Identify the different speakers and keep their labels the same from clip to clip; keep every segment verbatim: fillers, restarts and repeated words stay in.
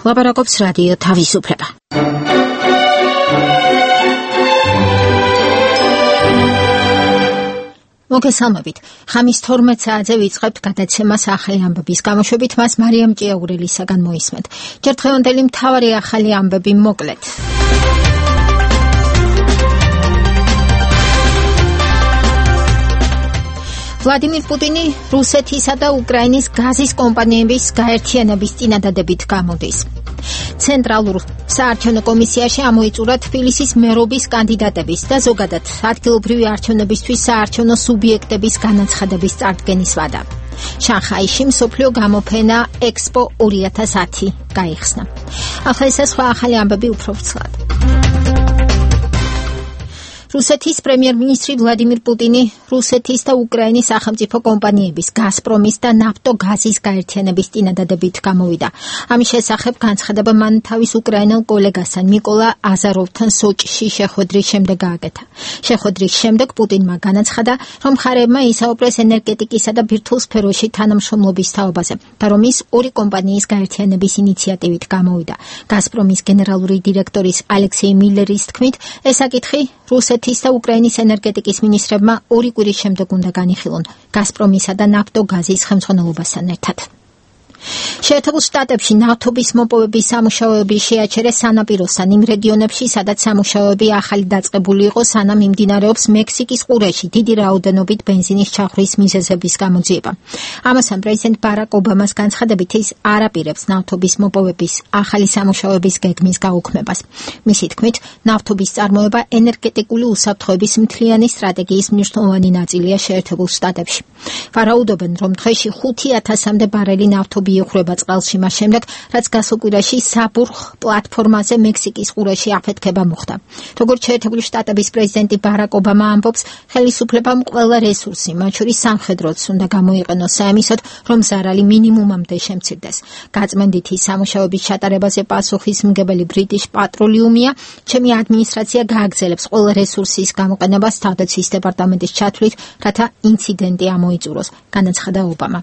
Speaker 1: ლაპარაკობს რადიო თავისუფლება. მოგესალმებით. ხამის თორმეტ საათზე ვიწყებთ გადაცემას ახალი ამბების გამოშვებით, მას მარიამ ჭიაურელისაგან მოისმენთ. ჯერ დღევანდელი მთავარი ახალი ამბები მოკლედ. ვლადიმირ პუტინი რუსეთისა და უკრაინის გაზის კომპანიების გაერთიანების წინადადებით გამოდის. ცენტრალურ საარჩევნო კომისიაში ამოიწურა თბილისის მერობის კანდიდატების და ზოგადად ადგილობრივი არჩევნებისთვის საარჩევნო სუბიექტების განაცხადების წარდგენის ვადა. შანხაიში მსოფლიო გამოფენა ექსპო ორი ათას ათი გაიხსნა. ახლა ეს სხვა ახალი ამბები უფრო ვრცლად. რუსეთის პრემიერ-მინისტრი ვლადიმირ პუტინი რუსეთის და უკრაინის სახელმწიფო კომპანიების გაზპრომის და ნაფტოგაზის გაერთიანების წინადადებით გამოვიდა. ამის შესახებ განცხადება მან თავის უკრაინელ კოლეგასთან მიკოლა აზაროვთან სოჭში შეხვედრის შემდეგ გააკეთა. შეხვედრის შემდეგ პუტინმა განაცხადა, რომ მხარეებმა ისაუბრეს ენერგეტიკისა და ბირთვულ სფეროში თანამშრომლობის თაობაზე და რომ ის ორი კომპანიის გაერთიანების ინიციატივით გამოვიდა. გაზპრომის გენერალური დირექტორის ალექსეი მილერის თქმით, ეს საკითხი რუსეთის და უკრაინის ენერგეტიკის მინისტრებმა ორი კვირის შემდეგ უნდა განიხილონ გაზპრომისა და ნაფტოგაზის ხელმძღვანელობასთან ერთად. შეერთებულ შტატებში ნავთობის მოპოვების სამუშაოების შეაჩერეს სანაპიროსთან იმ რეგიონებში, სადაც სამუშაოები ახალი დაწყებული იყო, სანამ მიმდინარეობს მექსიკის ყურეში დიდი რაოდენობით ბენზინის ჩახვის მიზეზების გამოძიება. ამასთან პრეზიდენტ ბარაკ ობამას განცხადებით ის არ აპირებს ნავთობის მოპოვების ახალი სამუშაოების გეგმის გაუქმებას. მისი თქმით, ნავთობის წარმოება ენერგეტიკული უსაფრთხოების მთლიანი სტრატეგიის მნიშვნელოვანი ნაწილია შეერთებულ შტატებში. ვარაუდობენ, რომ დღეში ხუთი ათასამდე ბარელი ნავთობი იხვრება წყალში მას შემდეგ, რაც გასულ კვირაში საბურხ პლატფორმაზე მექსიკის ყურეში აფეთქება მოხდა. როგორც შეერთებული შტატების პრეზიდენტი ბარაკ ობამა ამბობს, ხელისუფლებამ ყველა რესურსი, მათ შორის სამხედროც უნდა გამოიყენოს საიმისოდ, რომ ზარალი მინიმუმამდე შემცირდეს. გაწმენდითი სამუშაოების ჩატარებაზე პასუხისმგებელი ბრიტიშ პატროლიუმია, ჩემი ადმინისტრაცია გააგრძელებს ყველა რესურსის გამოყენებას თავდაცვის დეპარტამენტის ჩათვლით, რათა ინციდენტი ამოიწუროს, განაცხადა ობამა.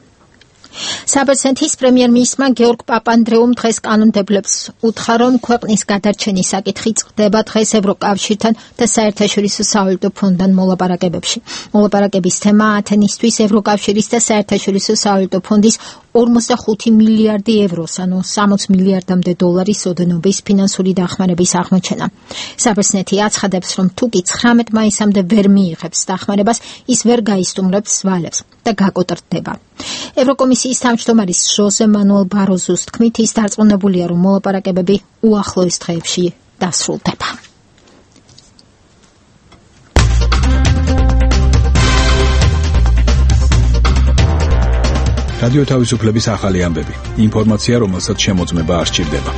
Speaker 1: საბერძნეთის პრემიერ-მინისტრმა გეორგ პაპანდრეუმ დღეს კანონმდებლებს უთხრა, რომ ქვეყნის გადარჩენის საკითხი წყდება დღეს ევროკავშირთან და საერთაშორისო სავალუტო ფონდთან მოლაპარაკებებში. მოლაპარაკების თემა ათენისთვის ევროკავშირის და საერთაშორისო სავალუტო ფონდის ორმოცდახუთი მილიარდი ევროს, ანუ სამოც მილიარდამდე დოლარის ოდენობის ფინანსური დახმარების აღმოჩენა. საბერძნეთი აცხადებს, რომ თუ კი ცხრამეტ მაისამდე ვერ მიიღებს დახმარებას, ის ვერ გაისტუმრებს ვალებს და გაკოტრდება. ევროკომისიის თავმჯდომარის ჟოზე მანუელ ბაროზუს თქმით, ის დარწმუნებულია, რომ მოლაპარაკებები უახლოეს დღეებში დასრულდება.
Speaker 2: რადიო თავისუფლების ახალი ამბები. ინფორმაცია, რომელსაც შემოწმება არ სჭირდება.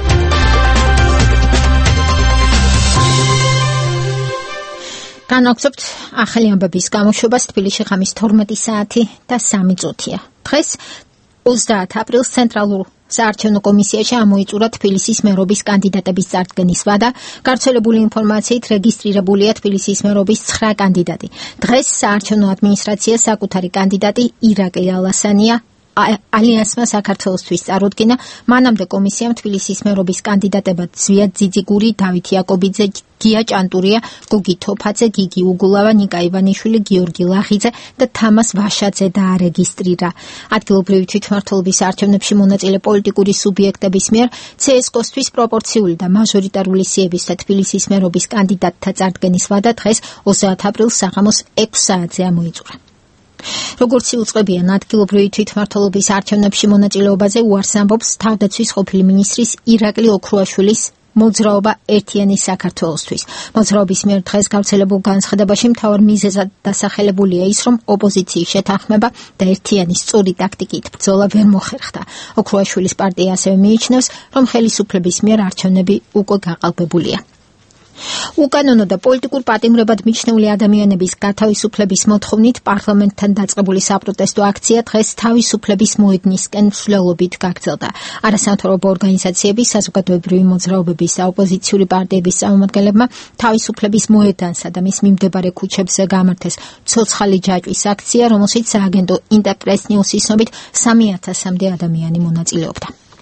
Speaker 1: განაგრძობთ ახალი ამბების გამოშვებას. თბილისში ხამის თორმეტი საათი და სამი წუთია. დღეს ოცდაათ აპრილს ცენტრალურ საარჩევნო კომისიაში ამოიწურა თბილისის მერობის კანდიდატების წარდგენის ვადა. გავრცელებული ინფორმაციით რეგისტრირებულია თბილისის მერობის ცხრა კანდიდატი. დღეს საარჩევნო ადმინისტრაციას საკუთარი კანდიდატი ირაკლი ალასანია ალიანსმა საქართველოსთვის წარუდგინა. მანამდე კომისიამ თბილისის მერობის კანდიდატებად ზვიად ძიძიგური, დავით იაკობიძე, გია ჭანტურია, გოგი თოფაძე, გიგი უგულავა, ნიკა ივანიშვილი, გიორგი ლახიძე და თამას ვაშაძე დაარეგისტრირა. ადგილობრივი თვითმმართველობის არჩევნებში მონაწილე პოლიტიკური სუბიექტების მიერ ცსკ-ისთვის პროპორციული და მაჟორიტარული სიების და თბილისის მერობის კანდიდატთა წარდგენის ვადა დღეს ოცდაათ აპრილს საღამოს ექვს საათზე ამოიწურა. როგორც იუწყებიან ადგილობრივი თვითმმართველობის არჩევნებში მონაწილეობაზე უარს ამბობს თავდაცვის ყოფილი მინისტრის ირაკლი ოქრუაშვილის მოძრაობა ერთიანი საქართველოსთვის. მოძრაობის მიერ დღეს გავრცელებულ განცხადებაში მთავარ მიზეზად დასახელებულია ის, რომ ოპოზიციის შეთანხმება და ერთიანი სწორი ტაქტიკით ბრძოლა ვერ მოხერხდა. ოქრუაშვილის პარტია ასევე მიიჩნევს, რომ ხელისუფლების მიერ არჩევნები უკვე გაყალბებულია. უკანონო და პოლიტიკურ პატიმრებად მიჩნეული ადამიანების გათავისუფლების მოთხოვნით პარლამენტთან დაწყებული საპროტესტო აქცია დღეს თავისუფლების მოედნისკენ მსვლელობით გაგრძელდა. არასამთავრობო ორგანიზაციების, საზოგადოებრივი მოძრაობების და ოპოზიციური პარტიების წარმომადგენლებმა თავისუფლების მოედანსა და მის მიმდებარე ქუჩებზე გამართეს ცოცხალი ჯაჭვის აქცია, რომელშიც სააგენტო ინტერპრეს ნიუსის ცნობით სამი ათასამდე ადამიანი მონაწილეობდა.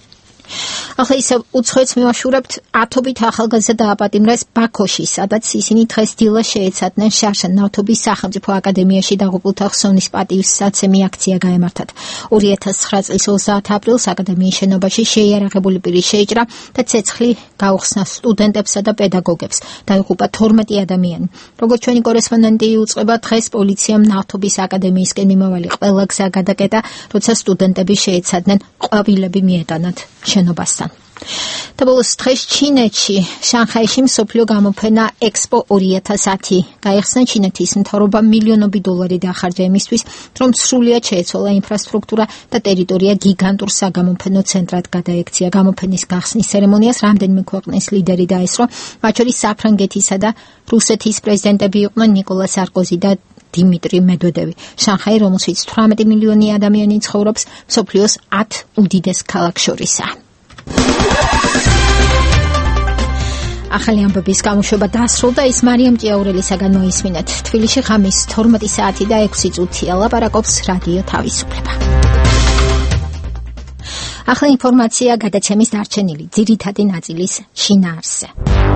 Speaker 1: ახლა ისევ უცხოეთს მივაშურებთ ათობით ახალგაზრდა დააპატიმრეს ბაქოში, სადაც ისინი დღეს დილას შეეცადნენ შარშან ნავთობის სახელმწიფო აკადემიაში დაღუპულთა ხსოვნის პატივსაცემი აქცია გაემართათ. ორი ათას ცხრა წლის ოცდაათ აპრილს აკადემიის შენობაში შეიარაღებული პირი შეიჭრა და ცეცხლი გაუხსნა სტუდენტებსა და პედაგოგებს. დაიღუპა თორმეტი ადამიანი. როგორც ჩვენი კორესპონდენტი უწყება, დღეს პოლიციამ ნავთობის აკადემიისკენ მიმავალი ყველა გზა გადაკეტა, როცა სტუდენტები შეეცადნენ ყვავილები მიეტანათ შენობასთან. და ბოლოს დღეს ჩინეთში, შანხაიში მსოფლიო გამოფენა ექსპო ორი ათას ათი გაიხსნა. ჩინეთის მთავრობა მილიონობით დოლარი დაახარჯა იმისთვის, რომ სრულიად შეეცვალა ინფრასტრუქტურა და ტერიტორია გიგანტურ საგამოფენო ცენტრად გადაექცია. გამოფენის გახსნის ცერემონიას რამდენიმე ქვეყნის ლიდერი დაესწრო, მათ შორის საფრანგეთისა და რუსეთის პრეზიდენტები იყვნენ ნიკოლა სარკოზი და დიმიტრი მედვედევი. შანხაი, რომელშიც თვრამეტი მილიონი ადამიანი ცხოვრობს, მსოფლიოს ათ უდიდეს ქალაქ შორისაა. ახალი ამბების გამოშვება დასრულდა, ის მარიამ ჭიაურელისაგან მოისმინეთ. თბილისში ღამის თორმეტი საათი და ექვსი წუთია. ლაპარაკობს რადიო თავისუფლება. ახლა ინფორმაცია გადაცემის დარჩენილი ძირითადი ნაწილის შინაარსზე.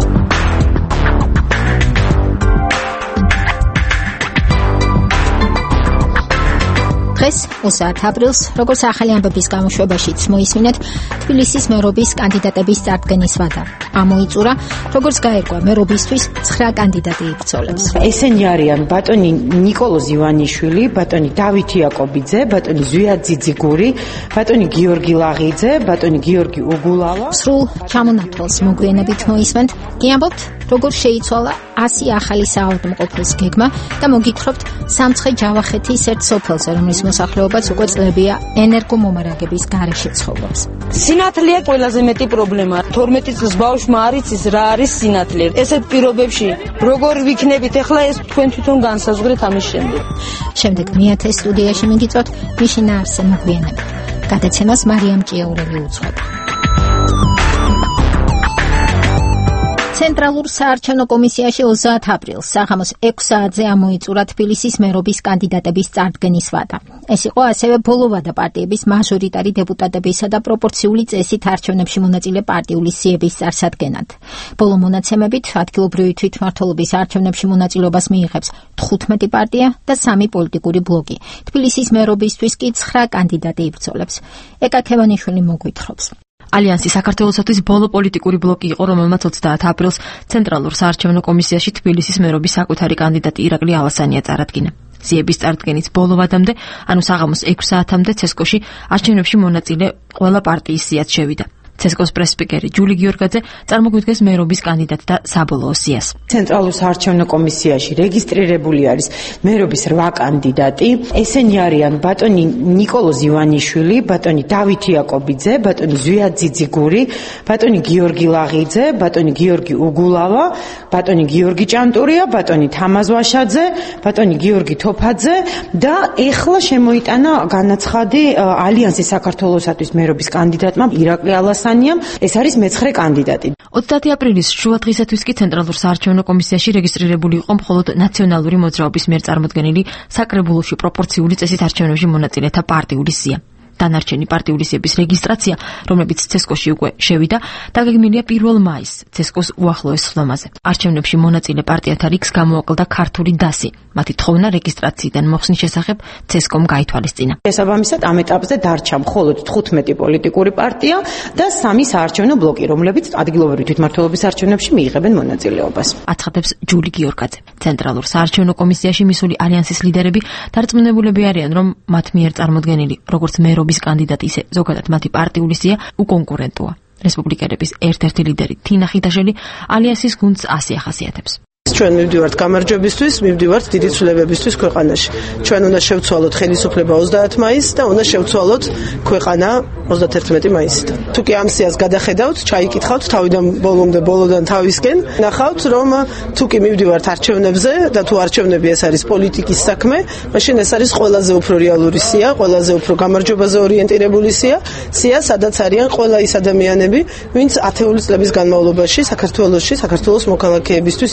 Speaker 1: დღეს ოცდაათ აპრილს, როგორც ახალი ამბების გამოშვებაშიც მოისმინეთ, თბილისის მერობის კანდიდატების წარდგენის ვადა ამოიწურა, როგორც გაირკვა, მერობისთვის ცხრა კანდიდატი იბრძოლებს.
Speaker 3: ესენი არიან ბატონი ნიკოლოზ ივანიშვილი, ბატონი დავით იაკობიძე, ბატონი ზვიად ძიძიგური, ბატონი გიორგი ლაღიძე, ბატონი გიორგი უგულავა.
Speaker 1: სრულ ჩამონათვალს მოგვიანებით მოისმენთ, გიამბობთ, როგორ შეიცვალა ასი ახალი საავადმყოფოს გეგმა და მოგითხრობთ სამცხე ჯავახეთის ერთ სოფელზე, რომლის მოსახლეობაც უკვე წლებია ენერგომომარაგების გარეშე ცხოვრობს.
Speaker 4: სინათლეა ყველაზე მეტი პრობლემა. თორმეტი წლის ბავშვმა არ იცის რა არის სინათლე. ესეთ პირობებში როგორ ვიქნებით ახლა ეს თქვენ თვითონ განსაზღვრეთ ამის შემდეგ.
Speaker 1: შემდეგ მეათე სტუდიაში მიგიწვევთ მიშინაარსზე მოგვიანებით. გადაცემას მარიამ ჭიაურელი უძღვება. ცენტრალურ საარჩევნო კომისიაში ოცდაათ აპრილს საღამოს ექვს საათზე ამოიწურა თბილისის მერობის კანდიდატების წარდგენის ვადა. ეს იყო ასევე ბოლო ვადა პარტიების მაჟორიტარი დეპუტატებისა და პროპორციული წესით არჩევნებში მონაწილე პარტიული სიების წარსადგენად. ბოლო მონაცემებით ადგილობრივი თვითმმართველობის არჩევნებში მონაწილეობას მიიღებს თხუთმეტი პარტია და სამი პოლიტიკური ბლოკი. თბილისის მერობისთვის კი ცხრა კანდიდატი იბრძოლებს. ეკა ქევანიშვილი მოგვითხრობს.
Speaker 5: ალიანსი საქართველოსთვის ბოლო პოლიტიკური ბლოკი იყო, რომელმაც ოცდაათ აპრილს ცენტრალურ საარჩევნო კომისიაში თბილისის მერობის საკუთარი კანდიდატი ირაკლი ალასანია წარადგინა. სიების წარდგენის ბოლო ვადამდე, ანუ საღამოს ექვს საათამდე ცესკოში არჩევნებში მონაწილე ყველა პარტიის სიაც შევიდა. ცესკოს პრესსპიკერი ჯული გიორგაძე წარმოგვიდგეს მერობის კანდიდატ და საბოლოო სიას.
Speaker 3: ცენტრალურ საარჩევნო კომისიაში რეგისტრირებული არის მერობის რვა კანდიდატი. ესენი არიან ბატონი ნიკოლოზ ივანიშვილი, ბატონი დავით იაკობიძე, ბატონი ზვიად ძიძიგური, ბატონი გიორგი ლაღიძე, ბატონი გიორგი უგულავა, ბატონი გიორგი ჭანტურია, ბატონი თამაზ ვაშაძე, ბატონი გიორგი თოფაძე და ეხლა შემოიტანა განაცხადი ალიანსის საქართველოსთვის მერობის კანდიდატმა ირაკლი ალასანიამ. ეს არის მეცხრე კანდიდატი.
Speaker 5: ოცდაათი აპრილის შუა დღისათვის კი ცენტრალურ საარჩევნო კომისიაში რეგისტრირებული იყო მხოლოდ ნაციონალური მოძრაობის მიერ წარმოდგენილი საკრებულოში პროპორციული წესით არჩევნებში მონაწილეთა პარტიული სია. დანარჩენი პარტიული სიების რეგისტრაცია, რომლებიც ცესკოში უკვე შევიდა, დაგეგმილია პირველ მაისს, ცესკოს უახლოეს სხდომაზე. არჩევნებში მონაწილე პარტიათა რიგს გამოაკლდა ქართული დასი. მათი თხოვნა რეგისტრაციიდან მოხსნის შესახებ ცესკომ გაითვალისწინა.
Speaker 3: შესაბამისად, ამ ეტაპზე დარჩა მხოლოდ თხუთმეტი პოლიტიკური პარტია და სამი საარჩევნო ბლოკი, რომლებიც ადგილობრივი თვითმმართველობის არჩევნებში მიიღებენ მონაწილეობას.
Speaker 5: აცხადებს ჯული გიორგაძე. ცენტრალურ საარჩევნო კომისიაში მისული ალიანსის ლიდერები დარწმუნებულები არიან, რომ მათ მიერ წარმოდგენილი როგორც მერობის კანდიდატი, ისე ზოგადად მათი პარტიული სია უკონკურენტოა. რესპუბლიკელების ერთ-ერთი ლიდერი თინა ხიდაშელი ალიანსის გუნდს ასე ახასიათებს.
Speaker 6: ჩვენ მივდივართ გამარჯვებისთვის, მივდივართ დიდი ცვლილებებისთვის ქვეყანაში. ჩვენ უნდა შევცვალოთ ხელისუფლება ოცდაათ მაისს და უნდა შევცვალოთ ქვეყანა ოცდაათერთმეტი მაისიდან. თუ კი ამ სიას გადახედავთ, ჩაიკითხავთ თავიდან ბოლომდე, ბოლოდან თავისკენ, ნახავთ, რომ თუ კი მივდივართ არჩევნებზე და თუ არჩევნები ეს არის პოლიტიკის საქმე, მაშინ ეს არის ყველაზე უფრო რეალური სია, ყველაზე უფრო გამარჯვებაზე ორიენტირებული სია, სია, სადაც არიან ყველა ის ადამიანები, ვინც ათეული წლების განმავლობაში საქართველოში, საქართველოს მოქალაქეებისთვის იბრძოდა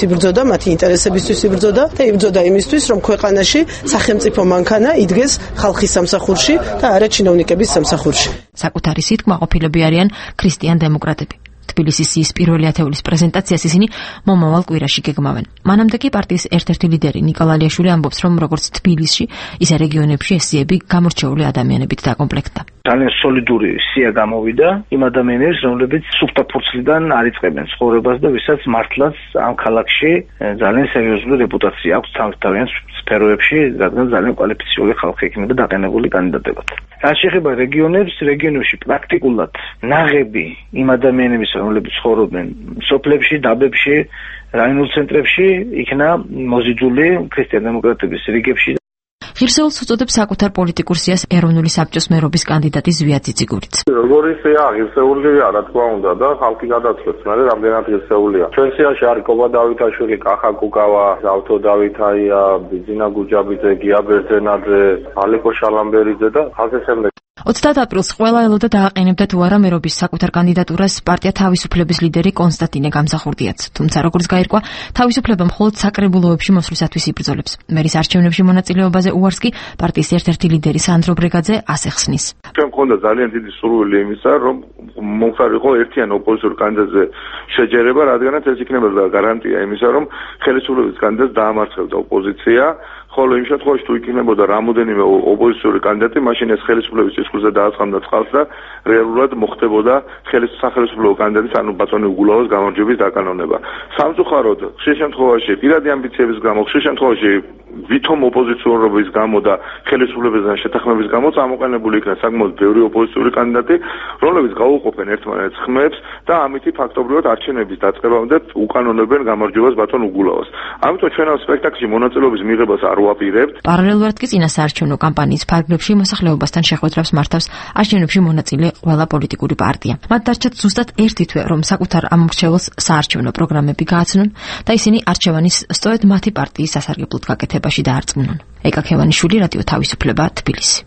Speaker 6: მათი ინტერესებისთვის იბრძოდა და იბრძოდა იმისთვის, რომ ქვეყანაში სახელმწიფო მანქანა იდგეს ხალხის სამსახურში და არა ჩინოვნიკების სამსახურში.
Speaker 5: საკუთარი სიტყვა ყოფილები არიან ქრისტიან დემოკრატები. თბილისის სიის პირველი ათეულის პრეზენტაციას ისინი მომავალ კვირაში გეგმავენ. მანამდე კი პარტიის ერთ-ერთი ლიდერი ნიკოლ ალიაშვილი ამბობს, რომ როგორც თბილისში, ისე რეგიონებში ეს სიები გამორჩეული ადამიანებით დაკომპლექტდა.
Speaker 7: ძალიან სოლიდური სია გამოვიდა იმ ადამიანებს, რომლებიც სუფთა ფურცლიდან არ იწყებენ ცხოვრებას და ვისაც მართლაც ამ ქალაქში ძალიან სერიოზული რეპუტაცია აქვს თავისთავად სფეროებში, რადგან ძალიან კვალიფიციური ხალხი იქნება დაყენებული კანდიდატებად. რაც შეეხება რეგიონებს, რეგიონებში პრაქტიკულად ნაღები იმ ადამიანების, რომლებიც ცხოვრობენ სოფლებში, დაბებში, რაიონულ ცენტრებში, იქნა მოზიდული ქრისტიან დემოკრატების რიგებში.
Speaker 5: ღირსეულს უწოდებს საკუთარ პოლიტიკურ სიას ეროვნული საბჭოს მერობის კანდიდატი ზვია ძიძიგურიც.
Speaker 8: როგორი სია, ღირსეულია, რა თქმა უნდა და ხალხი გადაწყვეტს, მაგრამ რამდენად ღირსეულია. ჩვენ სიაში არის კობა დავითაშვილი, კახა კუკავა, ავთო დავითაია, ბიძინა გუჯაბიძე, გია ბერძენაძე, ალეკო შალამბერიძე და ასე შემდეგ.
Speaker 5: ოცდაათ აპრილს ყველა ელოდა დააყენებდა თუ არა მერობის საკუთარ კანდიდატურას პარტია თავისუფლების ლიდერი კონსტანტინე გამსახურდიაც. თუმცა როგორც გაირკვა, თავისუფლება მხოლოდ საკრებულოებში მოსვლისათვის იბრძოლებს. მერის არჩევნებში მონაწილეობაზე უარს კი პარტიის ერთ-ერთი ლიდერი სანდრო ბრეგაძე ასე ხსნის.
Speaker 8: ჩვენ მქონდა ძალიან დიდი სურვილი იმისა, რომ მომხდარიყო ერთიან ოპოზიციურ კანდიდატზე შეჯერება, რადგანაც ეს იქნებოდა გარანტია იმისა, რომ ხელისუფლების კანდიდატს დაამარცხებდა ოპოზიცია. ხოლო იმ შემთხვევაში თუ იქნებოდა რამოდენიმე ოპოზიციური კანდიდატი, მაშინ ეს ხელისუფლების წისქვილზე დააწყამდა წყალს და რეალურად მოხდებოდა სახელმწიფო კანდიდატის, ანუ ბატონი უგულავას გამარჯვების დაკანონება. სამწუხაროდ, ხშირ შემთხვევაში პირადი ამბიციების გამო, ხშირ შემთხვევაში ვითომ ოპოზიციურობის გამო და ხელისუფლებასთან შეთანხმების გამო წამოყენებული იქნა საკმაოდ ბევრი ოპოზიციური კანდიდატი, რომლებიც გაუყოფენ ერთმანეთს ხმებს და ამითი ფაქტობრივად არჩევნების დაწყებამდე უკანონებენ გამარჯვებას ბატონ უგულავას. ამიტომ ჩვენ ამ სპექტაკლში მონაწილეობის მიღებას არ ვაპირებთ.
Speaker 5: პარალელურად კი წინასაარჩევნო კამპანიის ფარგლებში მოსახლეობასთან შეხვედრებს მართავს არჩევნებში მონაწილე ყველა პოლიტიკური პარტია. მათ დარჩათ ზუსტად ერთი თვე, რომ საკუთარ ამორჩეველს საარჩევნო პროგრამები გააცნონ და ისინი არჩევანის სწორედ მათი პარტიის სასარგებლოდ გაკეთებაში დაარწმუნონ. ეკა ქევანიშვილი, რადიო თავისუფლება, თბილისი.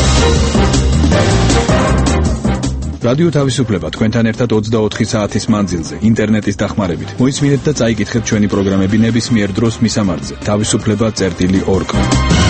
Speaker 2: რადიო თავისუფლება თქვენთან ერთად ოცდაოთხი საათის მანძილზე ინტერნეტის დახმარებით. მოისმინეთ და წაიკითხეთ ჩვენი პროგრამები ნებისმიერ დროს მისამართზე თავისუფლება წერტილი ორ კა.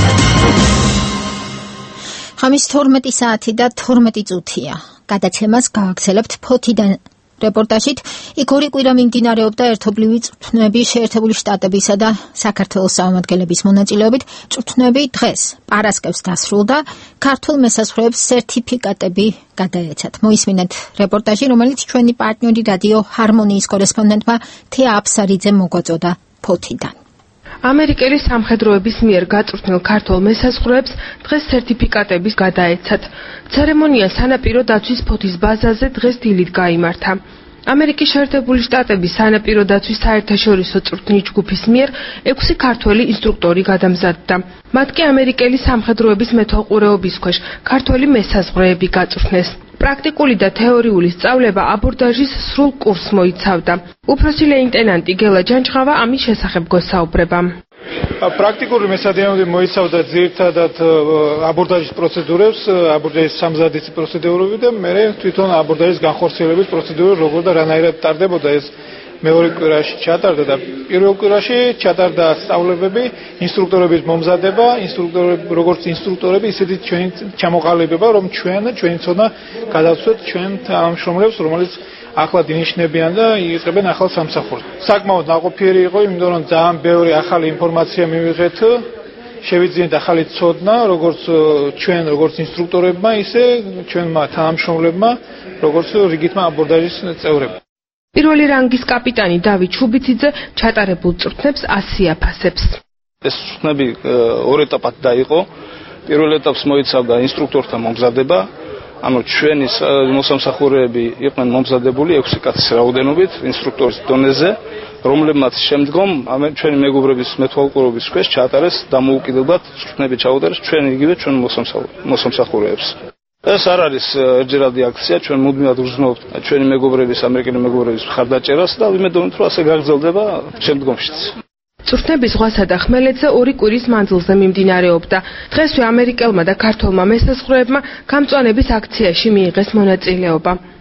Speaker 1: ხამის თორმეტი საათი და თორმეტი წუთია. გადაცემას გააგრძელებთ ფოთიდან. რეპორტაჟით იქ ორი კვირა მიმდინარეობდა ერთობლივი წვრთნები შეერთებული შტატებისა და საქართველოს წარმომადგენლების მონაწილეობით. წვრთნები დღეს პარასკევს დასრულდა. ქართულ მესაზღვრეებს სერტიფიკატები გადაეცათ. მოისმინეთ რეპორტაჟი, რომელიც ჩვენი პარტნიორი რადიო ჰარმონიის კორესპონდენტმა თეა აფსარიძემ მოგვაწოდა ფოთიდან.
Speaker 9: ამერიკელი სამხედროების მიერ გაწვრთნილ ქართულ მესაზღვრეებს დღეს სერტიფიკატების გადაეცათ. ცერემონია სანაპირო დაცვის ფოთის ბაზაზე დღეს დილით გაიმართა. ამერიკის შეერთებული შტატების სანაპირო დაცვის საერთაშორისო წვრთნის ჯგუფის მიერ ექვსი ქართველი ინსტრუქტორი გადამზადდა. მათ კი ამერიკელი სამხედროების მეთვალყურეობის ქვეშ ქართველი მესაზღვრეები გაწვრთნეს. პრაქტიკული და თეორიული სწავლება აბორდაჟის სრულ კურსს მოიცავდა. უფროსი ლეიტენანტი გელა ჯანჯღავა ამის შესახებ გვესაუბრება.
Speaker 10: პრაქტიკული მესადიანობა მოიცავდა ძირითადად აბორდაჟის პროცედურებს, აბორდაჟის სამზადისი პროცედურები და მე თვითონ აბორდაჟის განხორციელების პროცედურები როგორ და რანაირად ტარდებოდა ეს მეორე კვირაში ჩატარდა და პირველ კვირაში ჩატარდა სწავლებები, ინსტრუქტორების მომზადება, ინსტრუქტორები როგორც ინსტრუქტორები, ისეთი ჩვენი ჩამოყალიბება, რომ ჩვენ ჩვენი ცოდნა გადავცეთ ჩვენ თანამშრომლებს, რომელიც ახლა ინიშნებიან და იწყებენ ახალ სამსახურს. საკმაოდ ნაყოფიერი იყო, იმიტომ რომ ძალიან ბევრი ახალი ინფორმაცია მივიღეთ, შევიძინეთ ახალი ცოდნა, როგორც ჩვენ, როგორც ინსტრუქტორებმა, ისე ჩვენმა თანამშრომლებმა, როგორც რიგითმა აბორდაჟის წევრებმა.
Speaker 9: პირველი რანგის კაპიტანი დავით შუბიციძე ჩატარებულ წვრთნებს ასი აფასებს.
Speaker 11: ეს წვრთნები ორ ეტაპად დაიყო. პირველ ეტაპს მოიცავდა ინსტრუქტორთა მომზადება, ანუ ჩვენი მოსამსახურეები იყვნენ მომზადებული ექვსი კაცის რაოდენობით ინსტრუქტორის დონეზე, რომლებმაც შემდგომ ჩვენი მეგობრების მეთვალყურეობის ქვეშ ჩაატარეს დამოუკიდებლად წვრთნები ჩაუტარეს ჩვენ იგივე ჩვენ მოსამსახურეებს. ეს არ არის ერთჯერადი აქცია, ჩვენ მუდმივად ვგრძნობთ ჩვენი მეგობრების, ამერიკელი მეგობრების მხარდაჭერას და ვიმედოვნთ, რომ ასე გაგრძელდება შემდგომშიც.
Speaker 9: წვრთნები ზღვასა და ხმელეთზე ორი კვირის მანძილზე მიმდინარეობდა. დღესვე ამერიკელმა და ქართველმა მესაზღვრეებმა გამწვანების აქციაში მიიღეს მონაწილეობა.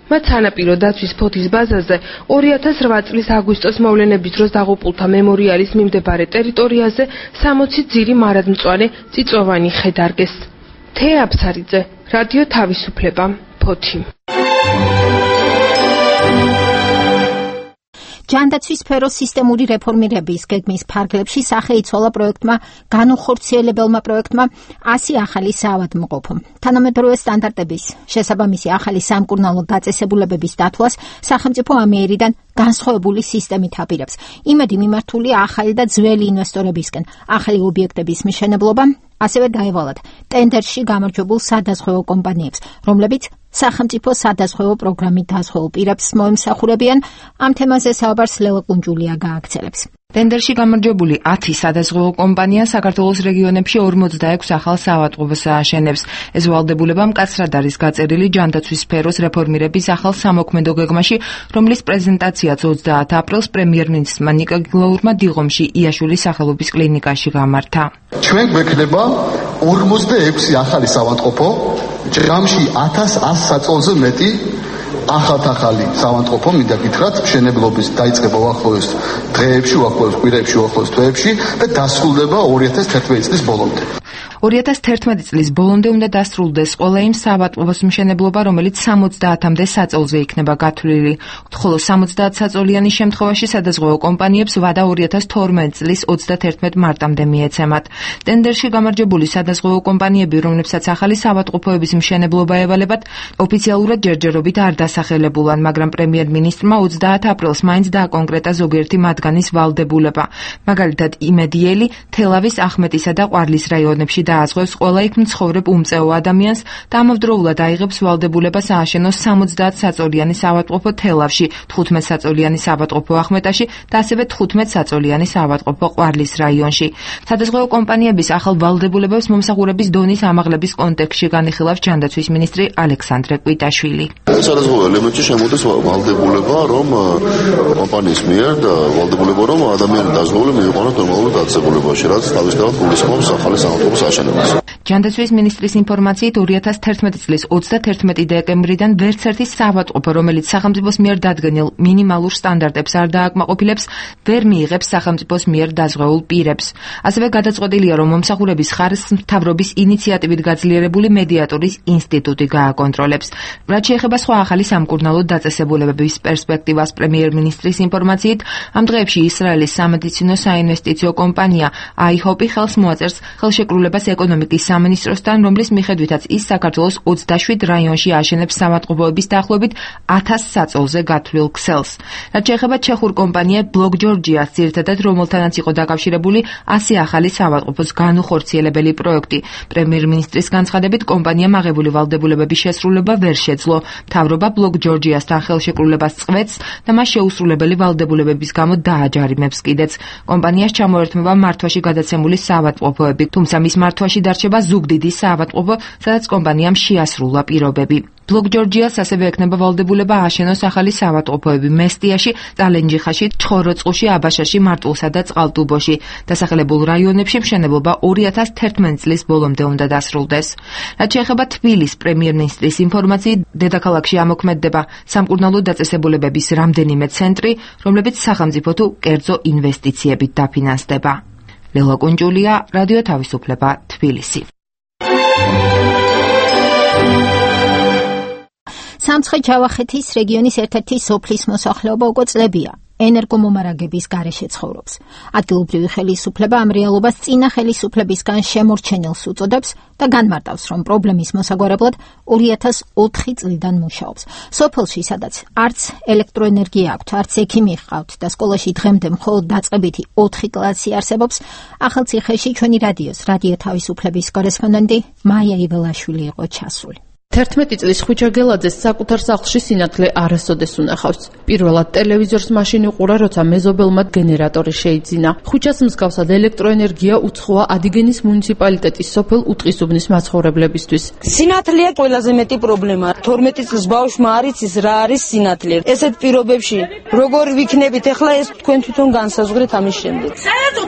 Speaker 9: მათ სანაპირო დაცვის ფოთის ბაზაზე ორი ათას რვა წლის აგვისტოს მოვლენების დროს დაღუპულთა მემორიალის მიმდებარე ტერიტორიაზე სამოცი ძირი მარადმწვანე წიწვოვანი ხე დარგეს. თეა აბსარიძე, რადიო თავისუფლება, ფოთი.
Speaker 1: ჯანდაცვის სფეროს სისტემური რეფორმირების გეგმის ფარგლებში სახე იცვალა პროექტმა განუხორციელებელმა პროექტმა ასი ახალი საავადმყოფო. თანამედროვე სტანდარტების შესაბამისი ახალი სამკურნალო დაწესებულებების დათვლას სახელმწიფო ამიერიდან განსხვავებული სისტემით აპირებს. იმედი მიმართულია ახალი და ძველი ინვესტორებისკენ ახალი ობიექტების მშენებლობა, ასევე დაევალათ ტენდერში გამარჯვებულ სადაზღვევო კომპანიებს, რომლებიც სახელმწიფო სადაზღვევო პროგრამით დაზღვეულ პირებს მოემსახურებიან. ამ თემაზე საუბარს ლელა კუნჯულია გააგრძელებს.
Speaker 12: ტენდერში გამარჯვებული ათი სადაზღვევო კომპანია საქართველოს რეგიონებში ორმოცდაექვს ახალ საავადმყოფოს ააშენებს. ეს ვალდებულება მკაცრად არის გაწერილი ჯანდაცვის სფეროს რეფორმირების ახალ სამოქმედო გეგმაში, რომლის პრეზენტაციაც ოცდაათ აპრილს პრემიერ-მინისტრმა ნიკა გლაურმა დიღომში იაშულის სახელობის კლინიკაში გამართა.
Speaker 13: ჩვენ გვექნება ორმოცდაექვსი ახალი საავადმყოფო, ჯამში ათას ას საწოლზე მეტი ახალ-ახალი საავადმყოფო მინდა გითხრათ, მშენებლობის დაიწყება უახლოეს დღეებში, უახლოეს კვირებში, უახლოეს თვეებში და დასრულდება ორი ათას თერთმეტი წლის ბოლომდე.
Speaker 12: ორი ათას თერთმეტი წლის ბოლომდე უნდა დასრულდეს ყველა იმ საავადმყოფოს მშენებლობა, რომელიც სამოცდაათამდე საწოლზე იქნება გათვლილი, ხოლო სამოცდაათ საწოლიანი შემთხვევაში სადაზღვევო კომპანიებს ვადა ორი ათას თორმეტი წლის ოცდათერთმეტი მარტამდე მიეცემათ. ტენდერში გამარჯვებული სადაზღვევო კომპანიები, რომლებსაც ახალი საავადმყოფოების მშენებლობა ევალებათ, ოფიციალურად ჯერჯერობით არ დასახელებულან, მაგრამ პრემიერ-მინისტრმა ოცდაათ აპრილს მაინც დააკონკრეტა ზოგიერთი მათგანის ვალდებულება. მაგალითად, იმედიელი, თელავის, ახმეტისა და ყვარლის რაიონებში დააზღვევს ყველა იქ მცხოვრებ უმწეო ადამიანს და ამავდროულად აიღებს ვალდებულებას ააშენოს სამოცდაათ საწოლიანი საავადმყოფო თელავში, თხუთმეტ საწოლიანი საავადმყოფო ახმეტაში და ასევე თხუთმეტ საწოლიანი საავადმყოფო ყვარლის რაიონში. სადაზღვევო კომპანიების ახალ ვალდებულებებს მომსახურების დონის ამაღლების კონტექსტში განიხილავს ჯანდაცვის მინისტრი ალექსანდრე კვიტაშვილი.
Speaker 14: სადაზღვევო ელემენტში შემოდის ვალდებულება, რომ კომპანიის მიერ და ვალდებულება, რომ ადამიანის დაზღვეული მიიყვანოს ნორმალურ დაწესებულებაში, რაც თავისთავად გულისხმობს ახალი საავადმყოფოს აშენებას.
Speaker 12: ჯანდაცვის მინისტრის ინფორმაციით ორი ათას თერთმეტი წლის ოცდათერთმეტი დეკემბრიდან ვერც ერთი საავადმყოფო, რომელიც სახელმწიფოს მიერ დადგენილ მინიმალურ სტანდარტებს არ დააკმაყოფილებს, ვერ მიიღებს სახელმწიფოს მიერ დაზღვეულ პირებს. ასევე გადაწყვეტილია, რომ მომსახურების ხარისხს მთავრობის ინიციატივით გაძლიერებული მედიატორის ინსტიტუტი გააკონტროლებს. რაც შეეხება სხვა ახალი სამკურნალო დაწესებულებების პერსპექტივას, პრემიერ-მინისტრის ინფორმაციით, ამ დღეებში ისრაელის სამედიცინო საინვესტიციო კომპანია აიჰოპი ხელს მოაწერს ხელშეკრულებას ეკონომიკის სამინისტროსთან, რომლის მიხედვითაც ის საქართველოს ოცდაშვიდ რაიონში აშენებს საავადმყოფოების დაახლოებით ათას საწოლზე გათვლილ ქსელს. რაც შეეხება ჩეხურ კომპანია ბლოკ ჯორჯიას, ძირითადად რომელთანაც იყო დაკავშირებული ასი ახალი საავადმყოფოს განუხორციელებელი პროექტი. პრემიერ-მინისტრის განცხადებით, კომპანიამ აღებული ვალდებულებების შესრულება ვერ შეძლო. მთავრობა ბლოკ ჯორჯიასთან ხელშეკრულებას წყვეტს და მას შეუსრულებელი ვალდებულებების გამო დააჯარიმებს კიდეც. კომპანიას ჩამოერთმება მართვაში გადაცემული საავადმყოფოები, თუმცა მის მართვაში დარჩება ზუგდიდის საავადმყოფო, სადაც კომპანიამ შეასრულა პირობები. ბლოკ ჯორჯიას ასევე ექნება ვალდებულება ააშენოს ახალი საავადმყოფოები მესტიაში, წალენჯიხაში, ჩხოროწყუში, აბაშაში, მარტვილსა და წყალტუბოში. დასახელებულ რაიონებში მშენებლობა ორი ათას თერთმეტი წლის ბოლომდე უნდა დასრულდეს. რაც შეეხება თბილისის პრემიერ-მინისტრის ინფორმაციით, დედაქალაქში ამოქმედდება სამკურნალო დაწესებულებების რამდენიმე ცენტრი, რომლებიც სახელმწიფო თუ კერძო ინვესტიციებით დაფინანსდება. ლელა კუნჯულია, რადიო თავისუფლება, თბილისი.
Speaker 1: სამცხე-ჯავახეთის რეგიონის ერთ-ერთი სოფლის მოსახლეობა უკვე წლებია ენერგომომარაგების გარეშე ცხოვრობს. ადგილობრივი ხელისუფლება ამ რეალობას წინა ხელისუფლებისგან შემორჩენილს უწოდებს და განმარტავს, რომ პრობლემის მოსაგვარებლად ორი ათას ოთხი წლიდან მუშაობს. სოფელში, სადაც არც ელექტროენერგია აქვთ, არც ექიმი ჰყავთ და სკოლაში დღემდე მხოლოდ დაწყებითი ოთხი კლასი არსებობს, ახალციხეში ჩვენი რადიოს, რადიო თავისუფლების კორესპონდენტი მაია იველაშვილი იყო ჩასული.
Speaker 15: თერთმეტი წლის ხვიჩა გელაძეს საკუთარ სახლში სინათლე არასოდეს უნახავს. პირველად ტელევიზორს მაშინ უყურა, როცა მეზობელმა გენერატორი შეიძინა. ხვიჩას მსგავსად ელექტროენერგია უცხოა ადიგენის მუნიციპალიტეტის სოფელ უტყისუბნის მაცხოვრებლებისთვის.
Speaker 4: სინათლეა ყველაზე მეტი პრობლემა. თორმეტი წლის ბავშვმა არ იცის რა არის სინათლე. ესეთ პირობებში როგორ ვიქნებით ახლა ეს თქვენ თვითონ განსაზღვრეთ ამის შემდეგ.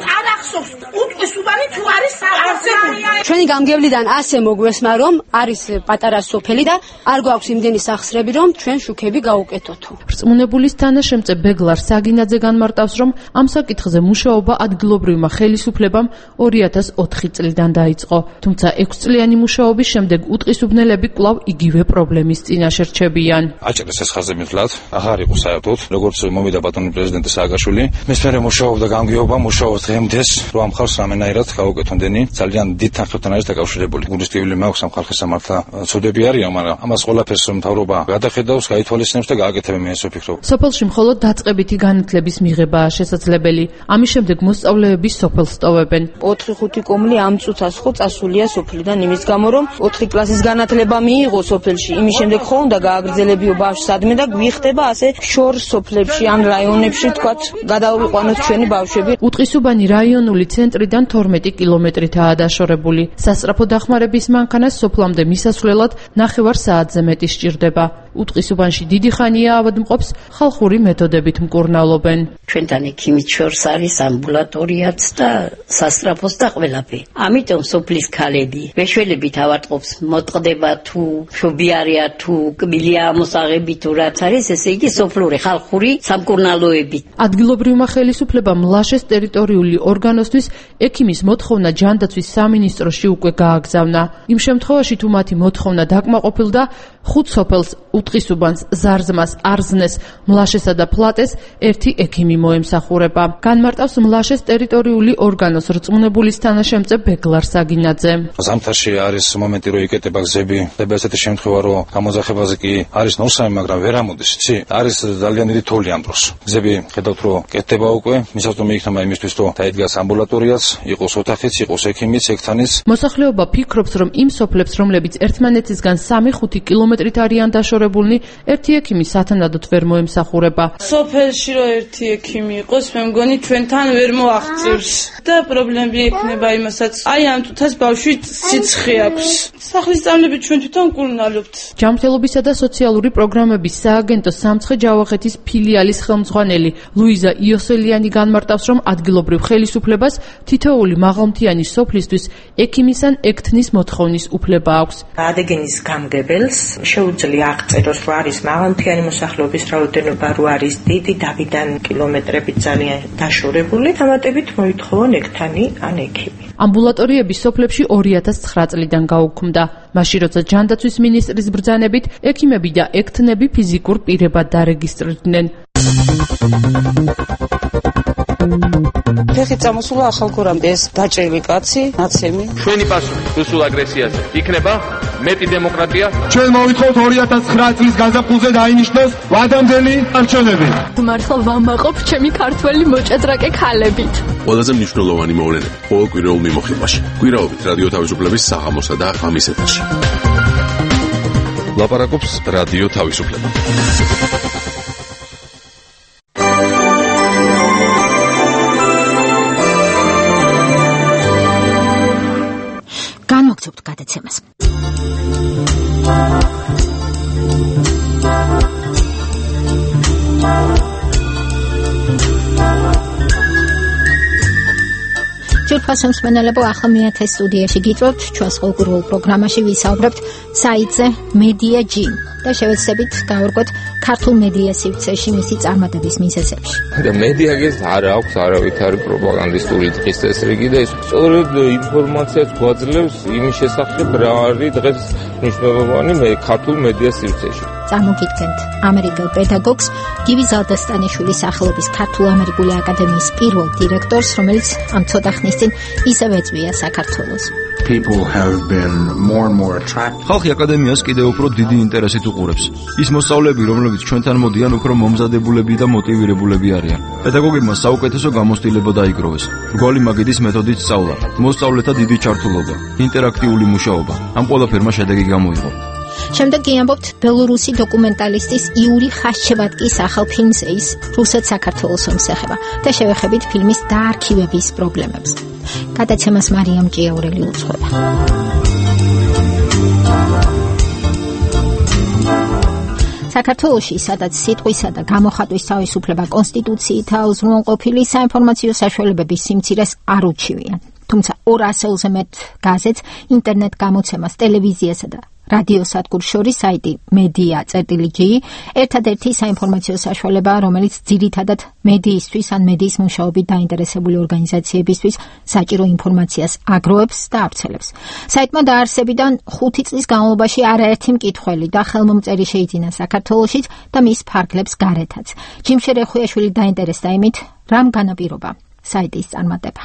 Speaker 16: მახსოვს უტყისუბანი თუ არის არსებული.
Speaker 17: ჩვენი გამგებლიდან ასე მოგვესმა რომ არის პატარა სოფელი და არ გვაქვს იმდენი სახსრები რომ ჩვენ შუქები გავუკეთოთო.
Speaker 15: რწმუნებულის თანაშემწე ბეგლარ საგინაძე განმარტავს რომ ამ საკითხზე მუშაობა ადგილობრივმა ხელისუფლებამ ორი ათას ოთხი წლიდან დაიწყო. თუმცა ექვსწლიანი მუშაობის შემდეგ უტყისუბნელები კვლავ იგივე პრობლემის წინაშე რჩებიან.
Speaker 18: აჭარეს ეს ხაზზე მითლად აღარ იყო საერთოდ, როგორც მომიდა ბატონი პრეზიდენტი სააკაშვილი, მის მერე მუშაობდა გამგეობა, მუშაობს დღემდე, რომ ამ ხალხს რამენაირად გავუკეთონდენი, ძალიან დიდ თანხმობთან არის დაკავშირებული. გულისტიული მაქვს ამ ხალხის სამართლა ცოდები არიან, მაგრამ ამას ყველაფერს მთავრობა გადახედავს, გაითვალისწინებს და გააკეთებს, მე ესე ვფიქრობ.
Speaker 15: სოფელში მხოლოდ დაწყებითი განათლების მიღებაა შესაძლებელი. ამის შემდეგ მოსწავლეები სოფელს ტოვებენ.
Speaker 4: ოთხი ხუთი კომლი ამ წუთას ხო წასულია სოფლიდან იმის გამო რომ ოთხი კლასის განათლება მიიღო სოფელში. იმის შემდეგ ხო უნდა გააგრძელებიო ბავშვს სადმე და გვიხდება ასე შორ სოფლებში ან რაიონებში თქვათ გადავიყვანოთ ჩვენი ბავშვები.
Speaker 15: უტყისუბანი რაიონული ცენტრიდან თორმეტი კილომეტრითაა დაშორებული. სასწრაფო დახმარების მანქანას სოფლამდე მისასვლელად ნახევარ საათზე მეტი სჭირდება. უტყისუბანში დიდი ხანია ავადმყოფს ხალხური მეთოდებით მკურნალობენ.
Speaker 19: ჩვენთან ექიმით შორს არის ამბულატორიაც და სასწრაფოს და ყველაფერი. ამიტომ სოფლის ქალები ვეშველებით ავადმყოფს მოტყდება თუ შობი არია თუ კბილია მოსაღები თუ რაც არის, ესე იგი სოფლური ხალხური სამკურნალოები.
Speaker 15: ადგილობრივმა ხელისუფლებამ ლაშეს ტერიტორიული ორგანოსთვის ექიმის მოთხოვნა ჯანდაცვის სამინისტროში უკვე გააგზავნა. იმ შემთხვევაში თუ მათი მოთხოვნა დაკმაყოფილდა, ხუთ სოფელს უტყისუბანს, ზარზმას, არზნეს, მლაშესა და ფლატეს ერთი ექიმი მოემსახურება. განმარტავს მლაშეს ტერიტორიული ორგანოს რწმუნებულის თანაშემწე ბეგლარ საგინაძე.
Speaker 18: ზამთარში არის მომენტი რომ იკეტება გზები და ესეთი შემთხვევა რომ გამოძახებაზე კი არის ნორსამი, მაგრამ ვერ ამოდის, იცი? არის ძალიან დიდი თოვლი ამ დროს. გზები ხედავთ რომ კეთდება უკვე, მისაწვდომი იქნება იმისთვის რომ დაიდგას ამბულატორიაც, იყოს ოთახიც, იყოს ექიმიც, ექთანის.
Speaker 15: მოსახლეობა ფიქრობს რომ იმ სოფლებს, რომლებიც ერთმანეთისგან სამი ხუთი კილომეტრით არიან დაშორებულნი, ერთი ექიმი სათანადოდ ვერ მოემსახურება.
Speaker 20: სოფელში რომ ერთი ექიმი იყოს, მე მგონი ჩვენთან ვერ მოაღწევს და პრობლემები ექნება იმასაც. აი ამ თუთას ბავშვი სიცხე აქვს. სახლის სწავლები ჩვენ თვითონ კურნალობთ.
Speaker 15: ჯანმრთელობისა და სოციალური პროგრამების სააგენტო სამცხე-ჯავახეთის ფილიალის ხელმძღვანელი ლუიზა იოსელიანი განმარტავს, რომ ადგილობრივ ხელისუფლებას თითოეული მაღალმთიანი სოფლისთვის ექიმის ან ექთნის მოთხოვნის უფლება აქვს.
Speaker 21: ადგენის გამგებელს შეუძლია აღწეროს, რომ არის მაღალმთიანი მოსახლეობის რაოდენობა, რომ არის დიდი დავიდან კილომეტრებით ძალიან დაშორებული, დამატებით მოითხოვონ ექთანი ან ექიმი.
Speaker 15: ამბულატორიები სოფლებში ორი ათას ცხრა წლიდან გაუქმდა. მაშინ როცა ჯანდაცვის მინისტრის ბრძანებით ექიმები და ექთნები ფიზიკურ პირებად დარეგისტრირდნენ.
Speaker 4: ფეხი წამოსულა ახალგორამდე ეს დაჭრილი კაცი, ნაცემი.
Speaker 22: ჩვენი პასუხი რუსულ აგრესიაზე იქნება მეტი დემოკრატია.
Speaker 23: ჩვენ მოვითხოვთ ორი ათას ცხრა წლის გაზაფხულზე დაინიშნოს ვადამდელი არჩევნები.
Speaker 24: მართლა ვამაყობ ჩემი ქართველი მოჭადრაკე ქალებით.
Speaker 25: ყველაზე მნიშვნელოვანი მოვლენები ყოველ კვირაულ მიმოხილვაში. კვირაობით რადიო თავისუფლების საღამოსა და ღამის ეთერში. ლაპარაკობს რადიო თავისუფლება.
Speaker 1: განვაგრძობთ გადაცემას. ჯერფასონს მენელებო ახლა მეათე სტუდიაში გიწვევთ ჩვენს ყოველკვირეულ პროგრამაში ვისაუბრებთ საიტზე Media Gym და შევეცდებით გავარკვევთ ქართულ მედია სივრცეში მისი წარმატების მიზეზებში.
Speaker 26: და მედიაგეს არ აქვს არავითარი პროპაგანდისტული დღის წესრიგი და ეს სწორედ ინფორმაციას გვაძლევს იმის შესახებ რა არის დღეს მნიშვნელოვანი მე ქართულ მედია სივრცეში.
Speaker 1: წარმოგიდგენთ ამერიკელ პედაგოგს გივი ზალდასტანიშვილის სახელობის ქართულ-ამერიკული აკადემიის პირველ დირექტორს, რომელიც ამ ცოტა ხნის წინ ისევ ეწვია საქართველოს.
Speaker 27: People have been more and more attracted.
Speaker 2: ხალხი აკადემიას კიდევ უფრო დიდი ინტერესით უყურებს. ის მოსწავლეები, რომლებიც ჩვენთან მოდიან, უფრო მომზადებულები და მოტივირებულები არიან. პედაგოგებმა საუკეთესო გამოცდილება დაიგროვეს. რგვალი მაგიდის მეთოდით სწავლა, მოსწავლეთა დიდი ჩართულობა, ინტერაქტიული მუშაობა. ამ ყველაფერმა შედეგი გამოიღო.
Speaker 1: შემდეგ კი ამბობთ ბელორუსი დოკუმენტალისტის იური ხაშჩევატკის ახალ ფილმზე ის რუსეთ-საქართველოს ემსახება და შევეხებით ფილმის დაარქივების პრობლემებს. გადაცემას მარიამ ჭიაურელი უძღვება. საქართველოში, სადაც სიტყვისა და გამოხატვის თავისუფლება კონსტიტუციითაა უზრუნველყოფილი, საინფორმაციო საშუალებების სიმცირეს არ უჩივიან. თუმცა ორ ასეულზე მეტ გაზეთს, ინტერნეტ გამოცემას, ტელევიზიასა და რადიო სადგურს შორის საიტი media.gi ერთადერთი საინფორმაციო საშუალებაა, რომელიც ძირითადად მედიისთვის ან მედიის მუშაობით დაინტერესებული ორგანიზაციებისთვის საჭირო ინფორმაციას აგროვებს და ავრცელებს. საიტმა დაარსებიდან ხუთი წლის განმავლობაში არაერთი მკითხველი და ხელმომწერი შეიძინა საქართველოშიც და მის ფარგლებს გარეთაც. ჯიმშე რეხუიაშვილი დაინტერესდა იმით, რამ განაპირობა საიტის წარმატება.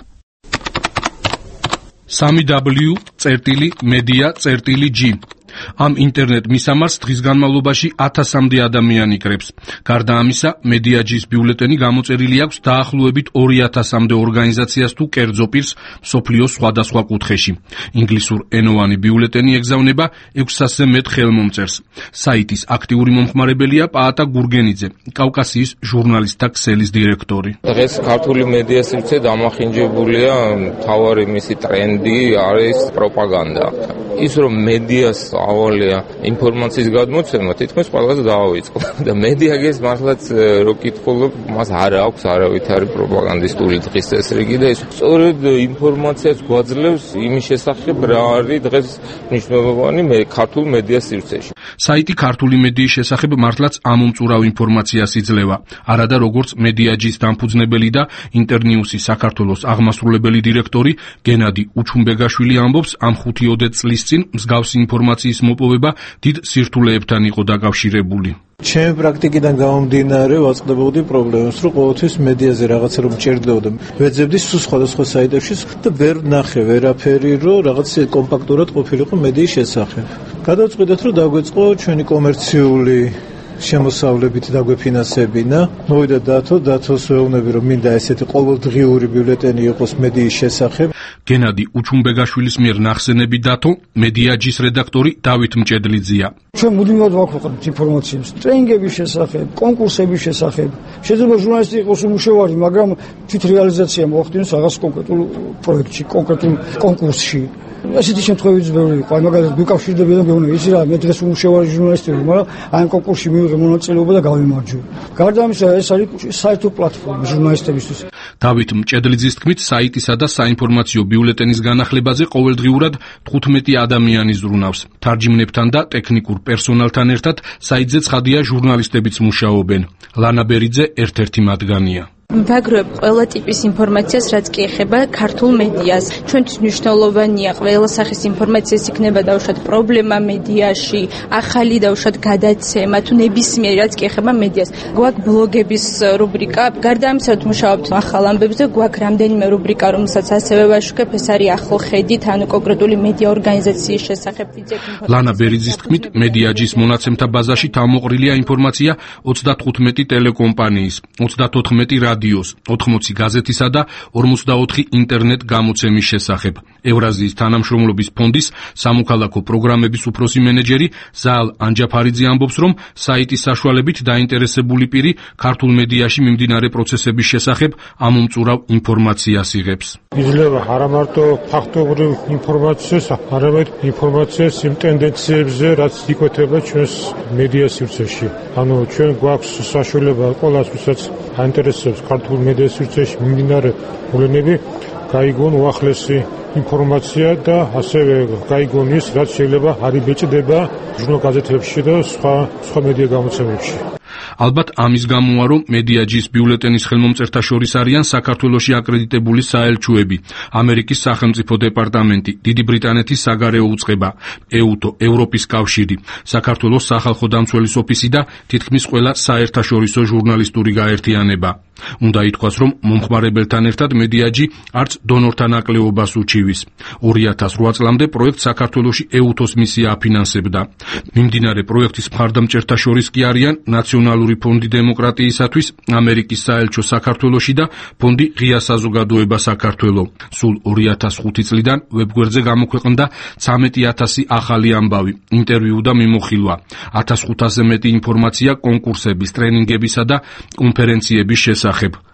Speaker 3: სამი დაბლიუ წერტილი მედია წერტილი ჯი ამ ინტერნეტ მისამართს დღის განმავლობაში ათასამდე ადამიანი იკრებს. გარდა ამისა, მედიაჯის ბიულეტენი გამოწერილი აქვს დაახლოებით ორი ათასამდე ორგანიზაციას თუ კერძო პირს მსოფლიოს სხვადასხვა კუთხეში. ინგლისურ ენოვანი ბიულეტენი ეგზავნება ექვსასზე მეტ ხელმომწერს. საიტის აქტიური მომხმარებელია პაატა გურგენიძე, კავკასიის ჟურნალისტთა ქსელის დირექტორი.
Speaker 26: დღეს ქართული მედია სივრცე დამახინჯებულია, მთავარი მისი ტრენდი არის პროპაგანდა. ის რომ მედიას ავალია ინფორმაციის გადმოცემა, თითქმის ყველაზე დაავიწყო და მედიაგეს მართლაც რო კითხულობ, მას არ აქვს არავითარი პროპაგანდისტული დღის წესრიგი და ის სწორედ ინფორმაციას გვაძლევს იმის შესახებ, რა არის დღეს მნიშვნელოვანი მე ქართულ მედია სივრცეში.
Speaker 3: საიტი ქართული მედიის შესახებ მართლაც ამომწურავ ინფორმაციას იძლევა. არადა როგორც მედიაჯის დამფუძნებელი და ინტერნიუსის საქართველოს აღმასრულებელი დირექტორი გენადი უჩუმბეგაშვილი ამბობს, ამ ხუთი-ოდე წლის წინ მსგავსი ინფორმაციის მოპოვება დიდ სირთულეებთან იყო დაკავშირებული.
Speaker 5: ჩემი პრაქტიკიდან გამომდინარე ვაწყდებოდი პრობლემას, რომ ყოველთვის მედიაზე რაღაცა რომ მჭირდებოდა. ვეძებდი სულ სხვადასხვა საიტებში და ვერ ნახე ვერაფერი, რომ რაღაც კომპაქტურად ყოფილიყო მედიის შესახებ. გადავწყვიტეთ, რომ დაგვეწყო ჩვენი კომერციული შემოსავლებით დაგვეფინანსებინა. მოვიდა დათო, დათოს ვეუბნები, რომ მინდა ესეთი ყოველდღიური ბიულეტენი იყოს მედიის შესახებ.
Speaker 3: გენადი უჩუმბეგაშვილის მიერ ნახსენები დათო, მედიაჯის რედაქტორი დავით მჭედლიძეა.
Speaker 6: ჩვენ მუდმივად ვაქვეყნებთ ინფორმაციას ტრენინგების შესახებ, კონკურსების შესახებ. შეიძლება ჟურნალისტი იყოს უმუშევარი, მაგრამ თვით რეალიზაცია მოახდინოს რაღაც კონკრეტულ პროექტში, კონკრეტულ კონკურსში. ესეთი შემთხვევებიც ბევრი იყო. აი მაგალითად გვიკავშირდებიან და მეუბნები, იცი რა, მე დღეს უმუშევარი ჟურნალისტი ვარ, მაგრამ აი ამ კონკურსში მივიღე მონაწილეობა და გავიმარჯვე. გარდა ამისა, ეს არის საერთო პლატფორმა ჟურნალისტებისთვის.
Speaker 3: დავით მჭედლიძის თქმით, საიტისა და საინფორმაციო ბიულეტენის განახლებაზე ყოველდღიურად თხუთმეტი ადამიანი ზრუნავს. თარჯიმნებთან და ტექნიკურ პერსონალთან ერთად საიტზე ცხადია ჟურნალისტებიც მუშაობენ. ლანა ბერიძე ერთ-ერთი მათგანია.
Speaker 24: ვაგროვებ ყველა ტიპის ინფორმაციას, რაც კი ეხება ქართულ მედიას. ჩვენთვის მნიშვნელოვანია ყველა სახის ინფორმაციას იქნება დაუშვათ პრობლემა მედიაში, ახალი დაუშვათ გადაცემა თუ ნებისმიერი რაც კი ეხება მედიას. გვაქვს ბლოგების რუბრიკა, გარდა ამისა ვმუშაობთ ახალ ამბებზე, გვაქვს რამდენიმე რუბრიკა, რომელსაც ასევე ვაშუქებ, ეს არის ახლო ხედით, ანუ კონკრეტული მედია ორგანიზაციის შესახებ ვიძებ ინფორმაციას.
Speaker 3: ლანა ბერიძის თქმით, მედიაჯის მონაცემთა ბაზაში თავმოყრილია ინფორმაცია ოცდათხუთმეტი ტელეკომპანიის, ოცდათოთხმეტი რადიოს, ოთხმოცი გაზეთისა და ორმოცდაოთხი ინტერნეტ გამოცემის შესახებ. ევრაზიის თანამშრომლობის ფონდის სამოქალაქო პროგრამების უფროსი მენეჯერი ზაალ ანჯაფარიძე ამბობს, რომ საიტის საშუალებით დაინტერესებული პირი ქართულ მედიაში მიმდინარე პროცესების შესახებ ამომწურავ ინფორმაციას იღებს.
Speaker 7: იძლევა არა მარტო ფაქტობრივ ინფორმაციას, არამედ ინფორმაციას იმ ტენდენციებზე, რაც იკვეთება ჩვენს მედია სივრცეში. ანუ ჩვენ გვაქვს საშუალება ყველას, ვისაც აინტერესებს ქართულ მედია სივრცეში მიმდინარე მოვლენები, გაიგონ უახლესი ინფორმაცია და ასევე გაიგონ ის, რაც შეიძლება არ იბეჭდება ჟურნალ გაზეთებში და სხვა სხვა მედია გამოცემებში.
Speaker 3: ალბათ ამის გამოა, რომ მედიაჯის ბიულეტენის ხელმომწერთა შორის არიან საქართველოში აკრედიტებული საელჩოები, ამერიკის სახელმწიფო დეპარტამენტი, დიდი ბრიტანეთის საგარეო უწყება, ეუთო, ევროპის კავშირი, საქართველოს სახალხო დამცველის ოფისი და თითქმის ყველა საერთაშორისო ჟურნალისტური გაერთიანება. უნდა ითქვას, რომ მომხმარებელთან ერთად მედიაჯი არც დონორთა ნაკლებობას უჩივის. ორი ათას რვა წლამდე პროექტს საქართველოში ეუთოს მისია აფინანსებდა. მიმდინარე პროექტის მხარდამჭერთა შორის კი არიან ნაციონალური ფონდი დემოკრატიისათვის, ამერიკის საელჩო საქართველოში და ფონდი ღია საზოგადოება საქართველო. სულ ორი ათას ხუთი წლიდან ვებგვერდზე გამოქვეყნდა ცამეტი ათასი ახალი ამბავი, ინტერვიუ და მიმოხილვა, ათას ხუთასზე მეტი ინფორმაცია კონკურსების, ტრენინგებისა და კონფერენციების შესახებ.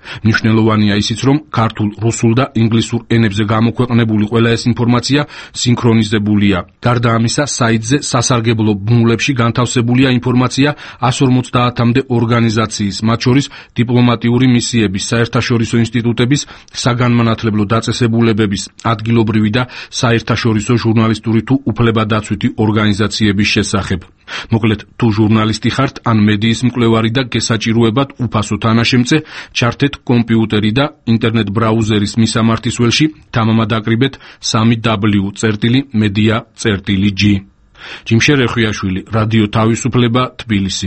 Speaker 3: მნიშვნელოვანია ისიც, რომ ქართულ, რუსულ და ინგლისურ ენებზე გამოქვეყნებული ყველა ეს ინფორმაცია სინქრონიზებულია. გარდა ამისა, საიტზე სასარგებლო ბმულებში განთავსებულია ინფორმაცია ას ორმოცდაათამდე ორგანიზაციის, მათ შორის დიპლომატიური მისიების, საერთაშორისო ინსტიტუტების, საგანმანათლებლო დაწესებულებების, ადგილობრივი და საერთაშორისო ჟურნალისტური თუ უფლებადაცვითი ორგანიზაციების შესახებ. მოკლედ, თუ ჟურნალისტი ხართ ან მედიის მკვლევარი და გესაჭიროებათ უფასო თანაშემწე, ჩართეთ კომპიუტერი და ინტერნეტ ბრაუზერის მისამართის ველში თამამად აკრიბეთ სამი დაბლიუ წერტილი მედია წერტილი ჯი. ჯიმშერ ეხვიაშვილი, რადიო თავისუფლება, თბილისი.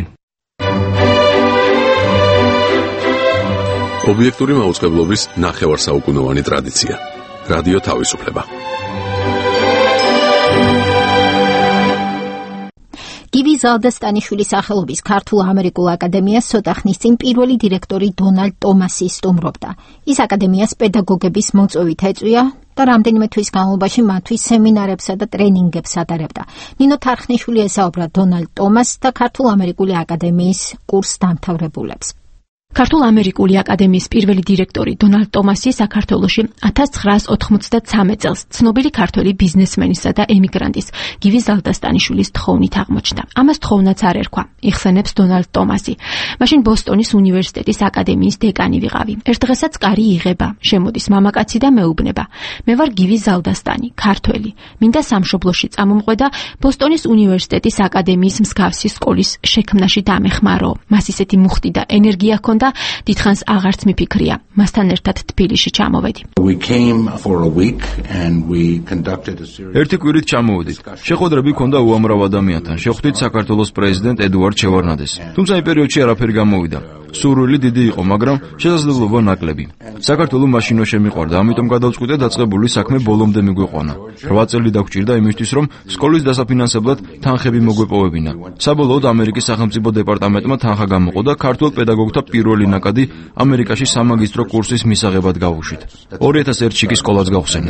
Speaker 25: ობიექტური მაუწყებლობის ნახევარსაუკუნოვანი ტრადიცია. რადიო თავისუფლება.
Speaker 1: გივი ზალდასტანიშვილის სახელობის ქართულ-ამერიკულ აკადემიას ცოტა ხნის წინ პირველი დირექტორი დონალდ ტომასი სტუმრობდა. ის აკადემიას პედაგოგების მოწვევით ეწვია და რამდენიმე თვის განმავლობაში მათთვის სემინარებსა და ტრენინგებს ატარებდა. ნინო თარხნიშვილი ესაუბრა დონალდ ტომასს და ქართულ-ამერიკული აკადემიის კურს დამთავრებულებს.
Speaker 8: ქართულ-ამერიკული აკადემიის პირველი დირექტორი დონალდ ტომასი საქართველოში ათას ცხრაას ოთხმოცდათსამეტ წელს ცნობილი ქართველი ბიზნესმენისა და ემიგრანტის გივი ზალდასტანიშვილის თხოვნით აღმოჩნდა. ამას თხოვნაც არ ერქვა, იხსენებს დონალდ ტომასი. მაშინ ბოსტონის უნივერსიტეტის აკადემიის დეკანი ვიყავი. ერთ დღესაც კარი იღება, შემოდის მამაკაცი და მეუბნება: მე ვარ გივი ზალდასტანი, ქართველი. მინდა სამშობლოში წამომყვე ბოსტონის უნივერსიტეტის აკადემიის მსგავსი სკოლის შექმნაში დამეხმარო. მას ისეთი მუხტი და ენერგია ჰქონდა, დიდხანს აღარც მიფიქრია. მასთან ერთად თბილისში ჩამოვედი.
Speaker 2: ერთი კვირით ჩამოვედით. შეხვედრები ჰქონდა უამრავ ადამიანთან. შეხვდით საქართველოს პრეზიდენტ ედუარდ შევარდნაძეს. თუმცა იმ პერიოდში არაფერი გამოვიდა. სურვილი დიდი იყო, მაგრამ შესაძლებლობა ნაკლები. საქართველო მაშინვე შემიყვარდა, ამიტომ გადავწყვიტე დაწყებული საქმე ბოლომდე მიგვეყვანა. რვა წელი დაგჭირდა იმისთვის, რომ სკოლის დასაფინანსებლად თანხები მოგვეპოვებინა. საბოლოოდ ამერიკის სახელმწიფო დეპარტამენტმა თანხა გამოყო და ქართულ პედაგოგთა პირველი ნაკადი ამერიკაში სამაგისტრო კურსის მისაღებად გავუშვით. ორი ათას ერთში კი სკოლაც გავხსენით.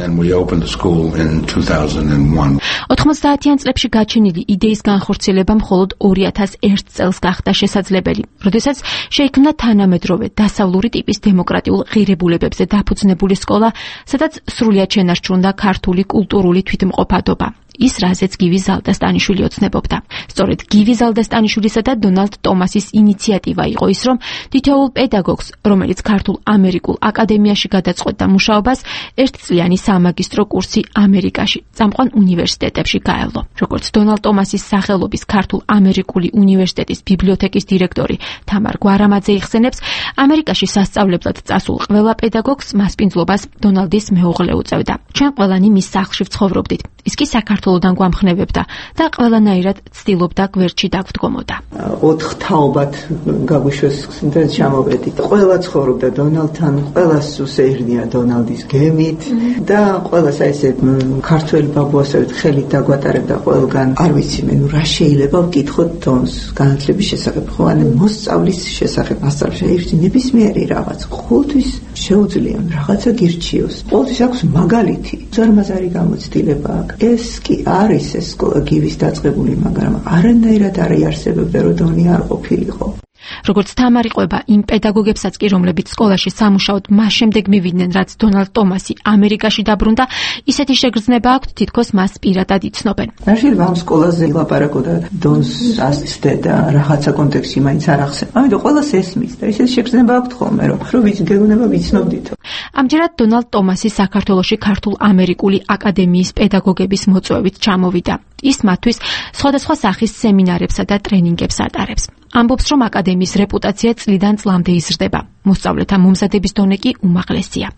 Speaker 8: ოთხმოცდაათიან წლებში გაჩენილი იდეის განხორციელება მხოლოდ ორი ათას ერთ წელს გახდა შესაძლებელი, როდესაც შეიქმნა თანამედროვე დასავლური ტიპის დემოკრატიულ ღირებულებებზე დაფუძნებული სკოლა, სადაც სრულიად შენარჩუნდა ქართული კულტურული თვითმყოფადობა. ის რაზეც გივი ზალდასტანიშვილი ოცნებობდა. სწორედ გივი ზალდასტანიშვილისა და დონალდ ტომასის ინიციატივა იყო ის, რომ თითოეულ პედაგოგს, რომელიც ქართულ-ამერიკულ აკადემიაში გადაწყვეტდა მუშაობას, ერთწლიანი სამაგისტრო კურსი ამერიკაში, წამყვან უნივერსიტეტებში გაევლო. როგორც დონალდ ტომასის სახელობის ქართულ-ამერიკული უნივერსიტეტის ბიბლიოთეკის დირექტორი თამარ გვარამაძე იხსენებს, ამერიკაში სასწავლებლად წასულ ყველა პედაგოგს მასპინძლობას დონალდის მეუღლე უწევდა. ჩვენ ყველანი მის სახლში ვცხოვრობდით. ის კი საქართველოდან გვამხნევებდა და ყველანაირად ცდილობდა გვერდში დაგვდგომოდა.
Speaker 9: ოთხ თაობად გაგვიშვეს და ჩამოვედით. ყველა ცხოვრობდა დონალდთან, ყველას უსეირნია დონალდის გემით და ყველას აი ესე ქართველი ბაბუასავით ხელით დაგვატარებდა ყველგან. არ ვიცი მე ნუ რა შეიძლება ვკითხოთ დონს განათლების შესახებ, ხო ან მოსწავლის შესახებ, მასწავლის ერთი ნებისმიერი რაღაც. ყოველთვის შეუძლია რაღაცა გირჩიოს. ყოველთვის აქვს მაგალითი. ზარმაზარი გამოცდილება აქვს. ეს კი არის ეს სკოლა გივის დაწყებული, მაგრამ არანაირად არ იარსებებდა, რომ დონი არ ყოფილიყო.
Speaker 8: როგორც თამარი ყვება იმ პედაგოგებსაც კი, რომლებიც სკოლაში სამუშაოდ მას შემდეგ მივიდნენ, რაც დონალდ ტომასი ამერიკაში დაბრუნდა, ისეთი შეგრძნება აქვთ, თითქოს მას პირადად იცნობენ.
Speaker 9: არ შეიძლება ამ სკოლაზე ლაპარაკოდა დონს ასწდე და რაღაცა კონტექსტში მაინც არ ახსენე. ამიტომ ყველას ესმის და ისეთი შეგრძნება აქვთ ხოლმე, რომ რო ვიცი გეგონება ვიცნობდით.
Speaker 8: ამჯერად დონალდ ტომასი საქართველოში ქართულ-ამერიკული აკადემიის პედაგოგების მოწვევით ჩამოვიდა. ის მათთვის სხვადასხვა სახის სემინარებსა და ტრენინგებს ატარებს. ამბობს, რომ აკადემიის რეპუტაცია წლიდან წლამდე იზრდება. მოსწავლეთა მომზადების დონე კი უმაღლესია.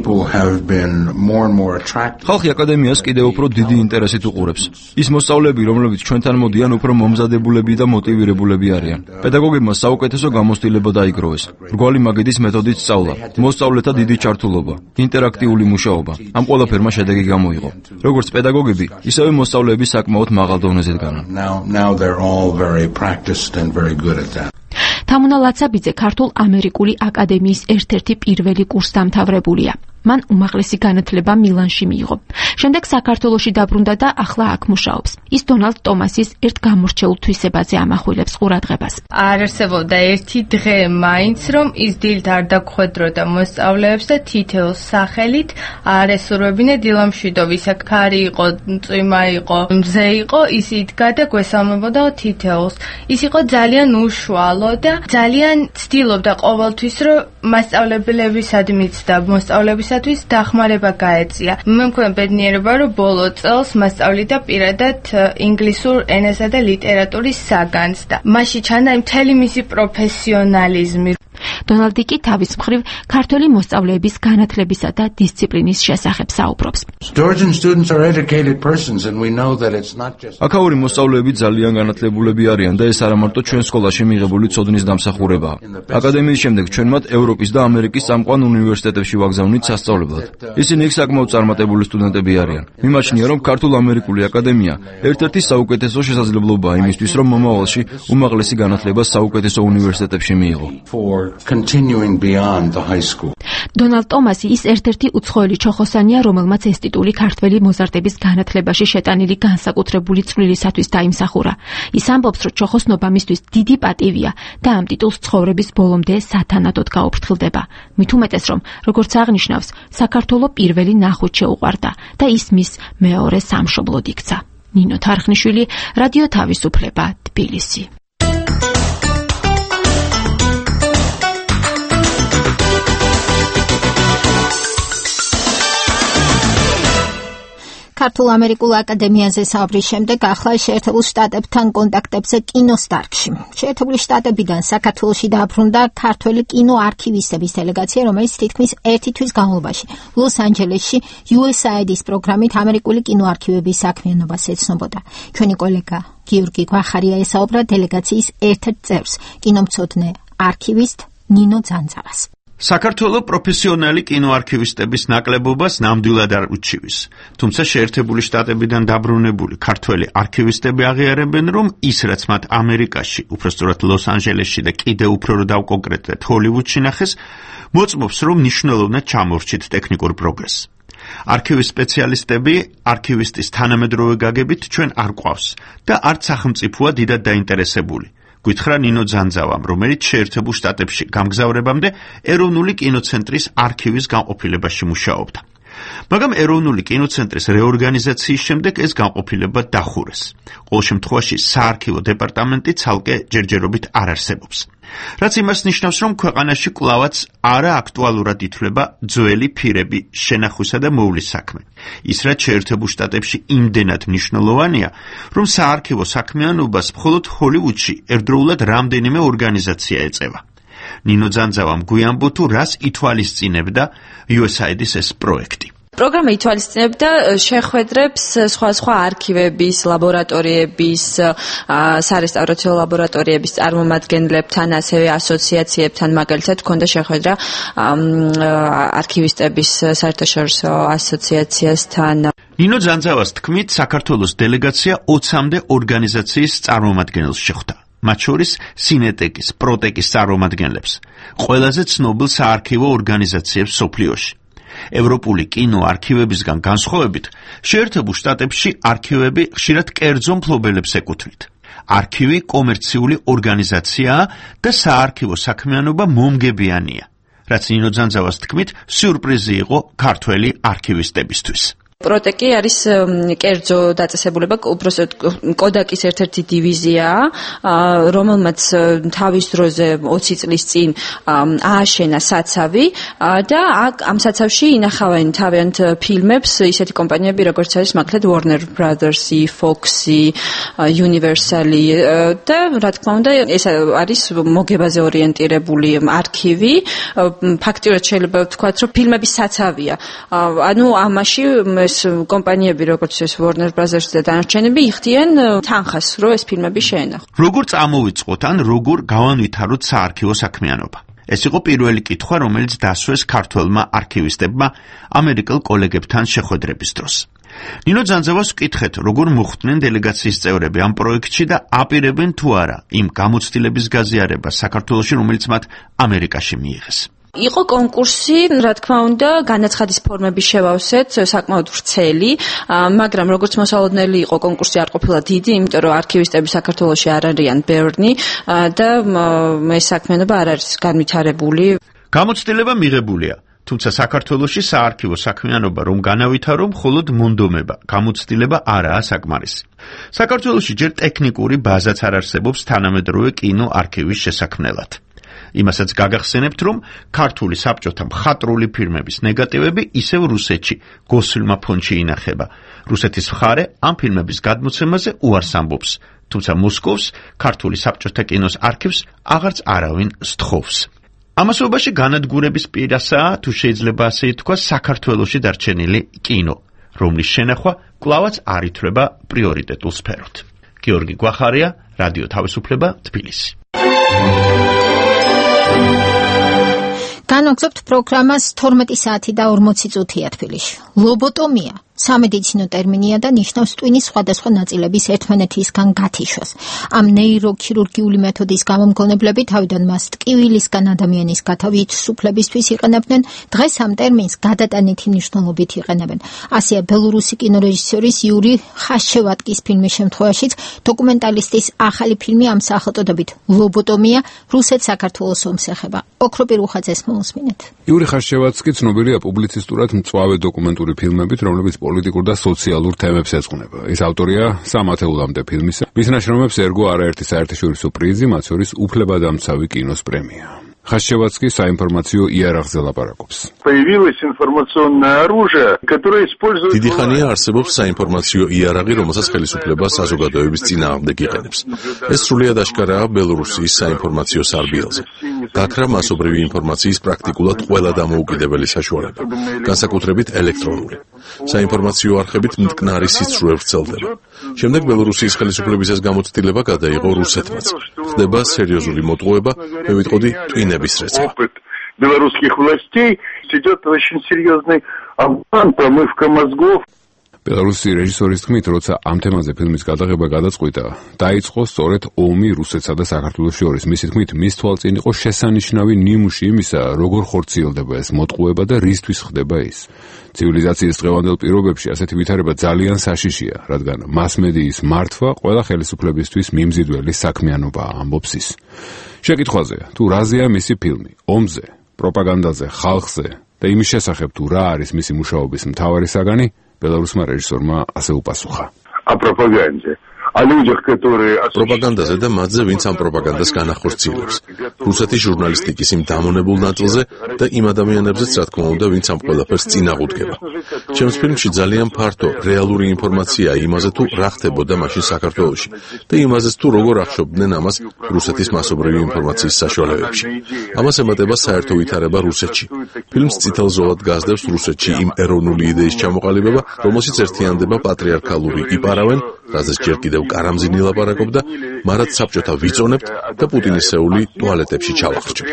Speaker 2: ხალხი აკადემიას კიდევ უფრო დიდი ინტერესით უყურებს. ის მოსწავლეები, რომლებიც ჩვენთან მოდიან, უფრო მომზადებულები და მოტივირებულები არიან. პედაგოგებმა საუკეთესო გამოცდილება დაიგროვეს. რგვალი მაგიდის მეთოდით სწავლა, მოსწავლეთა დიდი ჩართულობა, ინტერაქტიული მუშაობა. ამ ყველაფერმა შედეგი გამოიღო. როგორც პედაგოგები, ისევე მოსწავლეები საკმაოდ მაღალ დონეზე დგანან.
Speaker 8: თამუნა ლაცაბიძე ქართულ-ამერიკული აკადემიის ერთ-ერთი პირველი კურსდამთავრებულია. მან უმაღლესი განათლება მილანში მიიღო. შემდეგ საქართველოში დაბრუნდა და ახლა აქ მუშაობს. ის დონალდ ტომასის ერთ გამორჩეულ თვისებაზე ამახვილებს ყურადღებას.
Speaker 10: არ არსებობდა ერთი დღე მაინც, რომ ის დილით არ დაგხვედროდა მოსწავლეებს და თითოეულ სახელით არ ესურვებინა დილამშვიდობის. ქარი იყო, წვიმა იყო, მზე იყო, ის იდგა და გვესალმებოდა თითოეულს. ის იყო ძალიან უშუალო და ძალიან ცდილობდა ყოველთვის, რომ მასწავლებლებისადმიც და მოსწავლებისათვის დახმარება გაეწია. მე მქონდა ბედნიერება, რომ ბოლო წელს მასწავლიდა პირადად ინგლისურ ენასა და ლიტერატურის საგანს და მასში ჩანდა მთელი მისი პროფესიონალიზმი.
Speaker 8: დონალდი კი თავის მხრივ ქართველი მოსწავლეების განათლებისა და დისციპლინის შესახებ საუბრობს.
Speaker 2: აქაური მოსწავლეები ძალიან განათლებულები არიან და ეს არა მარტო ჩვენ სკოლაში მიღებული ცოდნის დამსახურებაა. აკადემიის შემდეგ ჩვენ მათ ევროპის და ამერიკის წამყვან უნივერსიტეტებში ვაგზავნით სასწავლებლად. ისინი იქ საკმაოდ წარმატებული სტუდენტები არიან. მიმაჩნია, რომ ქართულ-ამერიკული აკადემია ერთ-ერთი საუკეთესო შესაძლებლობაა იმისთვის, რომ მომავალში უმაღლესი განათლება საუკეთესო უნივერსიტეტებში მიიღო.
Speaker 27: Continuing beyond the high school.
Speaker 8: დონალდ ტომასი ის ერთ-ერთი უცხოელი ჩოხოსანია, რომელმაც ინსტიტუტი ქართველი მოზარდების განათლებაში შეტანილი განსაკუთრებული წვლილისათვის დაიმსახურა. ის ამბობს, რომ ჩოხოსნობა მისთვის დიდი პატივია და ამ ტიტულს ცხოვრების ბოლომდე სათანადოდ გაუფრთხილდება. მით უმეტეს, რომ როგორც აღნიშნავს, საქართველო პირველი ნახუთ შეუყვარდა და ის მის მეორე სამშობლოდ იქცა. ნინო თარხნიშვილი, რადიო თავისუფლება, თბილისი.
Speaker 1: ქართულ-ამერიკულ აკადემიაზე საუბრის შემდეგ ახლა შეერთებულ შტატებთან კონტაქტებზე კინოს დარგში. შეერთებული შტატებიდან საქართველოში დაბრუნდა ქართველი კინოარქივისტების დელეგაცია, რომელიც თითქმის ერთი თვის განმავლობაში ლოს-ანჯელესში იუ ეს აი აი-დის პროგრამით ამერიკული კინოარქივების საქმიანობას ეცნობოდა. ჩვენი კოლეგა გიორგი გვახარია ესაუბრა დელეგაციის ერთ-ერთ წევრს, კინომცოდნე არქივისტ ნინო ძანძავას.
Speaker 11: საქართველო პროფესიონალი კინოარქივისტების ნაკლებობას ნამდვილად არ უჩივის. თუმცა შეერთებული შტატებიდან დაბრუნებული ქართველი არქივისტები აღიარებენ, რომ ის რაც მათ ამერიკაში, უпростоრად ლოს-ანჯელესში და კიდევ უფრო რო დავკონკრეტდეთ ჰოლივუდში ნახეს, მოწმობს, რომ მნიშვნელოვნად ჩამორჩით ტექნიკურ პროგრესს. არქივის სპეციალისტები არქივისტის თანამედროვე გაგებით ჩვენ არ ყავს და არც სახელმწიფოა დიდად დაინტერესებული. გითხრა ნინო ძანძავამ, რომელიც შეერთებულ შტატებში გამგზავრებამდე ეროვნული კინოცენტრის არქივის განყოფილებაში მუშაობდა. მაგრამ ეროვნული კინოცენტრის რეორგანიზაციის შემდეგ ეს განყოფილება დახურეს. ყოველ შემთხვევაში საარქივო დეპარტამენტი ცალკე ჯერჯერობით არ არსებობს. რაც იმას ნიშნავს, რომ ქვეყანაში კვლავაც არა აქტუალურად ითვლება ძველი ფირები შენახვისა და მოვლის საქმე. ის რაც შეერთებულ შტატებში იმდენად მნიშვნელოვანია, რომ საარქივო საქმიანობას მხოლოდ ჰოლივუდში ერთდროულად რამდენიმე ორგანიზაცია ეწევა. ნინო ძანძავამ გვიამბო თუ რას ითვალისწინებდა იუ ეს აი აი-დის ეს პროექტი.
Speaker 12: პროგრამა ითვალისწინებდა შეხვედრებს სხვა არქივების, ლაბორატორიების, სარესტავრაციო ლაბორატორიების წარმომადგენლებთან, ასევე ასოციაციებთან, მაგალითად, ჰქონდა შეხვედრა არქივისტების საერთაშორისო ასოციაციასთან.
Speaker 11: ნინო ძანძავას თქმით, საქართველოს დელეგაცია ოცამდე ორგანიზაციის წარმომადგენელს შეხვდა. მათ შორის სინეტეკის, პროტეკის წარმომადგენლებს, ყველაზე ცნობილ საარქივო ორგანიზაციებს მსოფლიოში. ევროპული კინოარქივებისგან განსხვავებით, შეერთებულ შტატებში არქივები ხშირად კერძო მფლობელებს ეკუთვნით. არქივი კომერციული ორგანიზაციაა და საარქივო საქმიანობა მომგებიანია, რაც ნინო ძანძავას თქმით, სიურპრიზი იყო ქართველი არქივისტებისთვის.
Speaker 12: პროტეკი არის კერძო დაწესებულება, უბრალოდ კოდაკის ერთ-ერთი დივიზიაა, რომელმაც თავის დროზე ოცი წლის წინ ააშენა საცავი და ამ საცავში ინახავენ თავიანთ ფილმებს ისეთი კომპანიები, როგორც არის მაგალითად Warner Brothers-ი, Fox-ი, Universal-ი და რა თქმა უნდა, ეს არის მოგებაზე ორიენტირებული არქივი. ფაქტიურად შეიძლება ვთქვათ, რომ ფილმების საცავია. ანუ ამაში ეს კომპანიები, როგორც ეს Warner Brothers და დანარჩენები იხდიან თანხას, რომ ეს ფილმები შეენახონ.
Speaker 11: როგორ წამოვიწყოთ ან როგორ გავანვითაროთ საარქივო საქმიანობა? ეს იყო პირველი კითხვა, რომელიც დასვეს ქართველმა არქივისტებმა ამერიკელ კოლეგებთან შეხვედრების დროს. ნინო ძანძავას ვკითხეთ, როგორ მოხვდნენ დელეგაციის წევრები ამ პროექტში და აპირებენ თუ არა იმ გამოცდილების გაზიარებას საქართველოში, რომელიც მათ ამერიკაში მიიღეს.
Speaker 12: იყო კონკურსი, რა თქმა უნდა, განაცხადის ფორმების შევავსეთ, საკმაოდ ვრცელი, მაგრამ როგორც მოსალოდნელი იყო კონკურსი არ ყოფილა დიდი, იმიტომ რომ არქივისტები საქართველოში არ არიან ბევრნი და ეს საქმიანობა არ არის განვითარებული.
Speaker 11: გამოცდილება მიღებულია. თუმცა საქართველოში საარქივო საქმიანობა რომ განავითარო, მხოლოდ მონდომება, გამოცდილება არაა საკმარისი. საქართველოში ჯერ ტექნიკური ბაზაც არ არსებობს თანამედროვე კინო არქივის შესაქმნელად. იმასაც გაგახსენებთ, რომ ქართული საბჭოთა მხატვრული ფილმების ნეგატივები ისევ რუსეთში, გოსლმა ფონდში ინახება. რუსეთის მხარე ამ ფილმების გადმოცემაზე უარს ამბობს, თუმცა მოსკოვს ქართული საბჭოთა კინოს არქივს აღარც არავინ სთხოვს. ამასობაში განადგურების პირასაა, თუ შეიძლება ასე ითქვას, საქართველოში დარჩენილი კინო, რომლის შენახვა კვლავაც არ ითვლება პრიორიტეტულ სფეროდ. გიორგი გვახარია, რადიო თავისუფლება, თბილისი.
Speaker 1: განვაგრძობთ პროგრამას თორმეტი საათი და ორმოცი წუთია თბილისში. ლობოტომია სამედიცინო ტერმინია და ნიშნავს ტვინის სხვადასხვა ნაწილების ერთმანეთისგან გათიშვას. ამ ნეიროქირურგიული მეთოდის გამომგონებლები თავიდან მას ტკივილისგან ადამიანის გათავით სუფლებისთვის იყენებდნენ, დღეს ამ ტერმინს გადატანითი მნიშვნელობით იყენებენ. ასეა ბელორუსი კინორეჟისორის იური ხაშევატკის ფილმის შემთხვევაშიც დოკუმენტალისტის ახალი ფილმი ამ სახელწოდებით ლობოტომია რუსეთ-საქართველოს ომს ეხება. ოქროპირ უხაძეს მოусმინეთ.
Speaker 13: იური ხაშევატკი ცნობილია პუბლიცისტურად მწვავე დოკუმენტური ფილმებით, რომლებიც პოლიტიკურ და სოციალურ თემებს ეძღვნება. ის ავტორია სამ ათეულამდე ფილმისა. მის ნაშრომებს ერგო არაერთი საერთაშორისო პრიზი, მათ შორის უფლებადამცავი კინოს პრემია. ხაშევატკი საინფორმაციო იარაღზე ლაპარაკობს.
Speaker 25: დიდი ხანია არსებობს საინფორმაციო იარაღი, რომელსაც ხელისუფლება საზოგადოების წინააღმდეგ იყენებს. ეს სრულიად აშკარაა ბელორუსიის საინფორმაციო სარბიელზე. გაქრა მასობრივი ინფორმაციის პრაქტიკულად ყველა დამოუკიდებელი საშუალება, განსაკუთრებით ელექტრონული. საინფორმაციო არხებით მტკნარი სიცრუე ვრცელდება. შემდეგ ბელორუსიის ხელისუფლების ეს გამოცდილება გადაიღო რუსეთმაც. ხდება სერიოზული მოტყუება, მე ვიტყოდი ტვინების რეცევა.
Speaker 14: белорусских властей идет очень серьезный обман, промывка мозгов.
Speaker 13: ბელორუსი რეჟისორის თქმით, როცა ამ თემაზე ფილმის გადაღება გადაწყვიტა, დაიწყო სწორედ ომი რუსეთსა და საქართველოს შორის. მისი თქმით, მის თვალწინ იყო შესანიშნავი ნიმუში იმისა, როგორ ხორციელდება ეს მოტყუება და რისთვის ხდება ის. ცივილიზაციის დღევანდელ პირობებში ასეთი ვითარება ძალიან საშიშია, რადგან მასმედიის მართვა ყველა ხელისუფლებისთვის მიმზიდველი საქმიანობაა, ამბობს ის. შეკითხვაზე, თუ რაზეა მისი ფილმი, ომზე, პროპაგანდაზე, ხალხზე და იმის შესახებ, თუ რა არის მისი მუშაობის მთავარი საგანი, ბელორუსმა რეჟისორმა ასე უპასუხა.
Speaker 14: О пропаганде. О людях, которые...
Speaker 25: პროპაგანდაზე და მათზე, ვინც ამ პროპაგანდას განახორციელებს. რუსეთის ჟურნალისტიკის იმ დამონებულ ნაწილზე და იმ ადამიანებზეც, რა თქმა უნდა, ვინც ამ ყველაფერს წინააღმდეგება. ჩემს ფილმში ძალიან ფართო, რეალური ინფორმაციაა იმაზე, თუ რა ხდებოდა მაშინ საქართველოში და იმაზეც, თუ როგორ ახშობდნენ ამას რუსეთის მასობრივი ინფორმაციის საშუალებებში. ამას ემატება საერთო ვითარება რუსეთში. ფილმს წითელ ზოლად გასდევს რუსეთში იმ ეროვნული იდეის ჩამოყალიბება, რომელშიც ერთიანდება პატრიარქალური იპარავენ, რაზეც ჯერ კიდევ კარამზინი ლაპარაკობდა, მარად საბჭოთა ვიწონებთ და პუტინისეული ტუალეტებში ჩავახრჩებთ.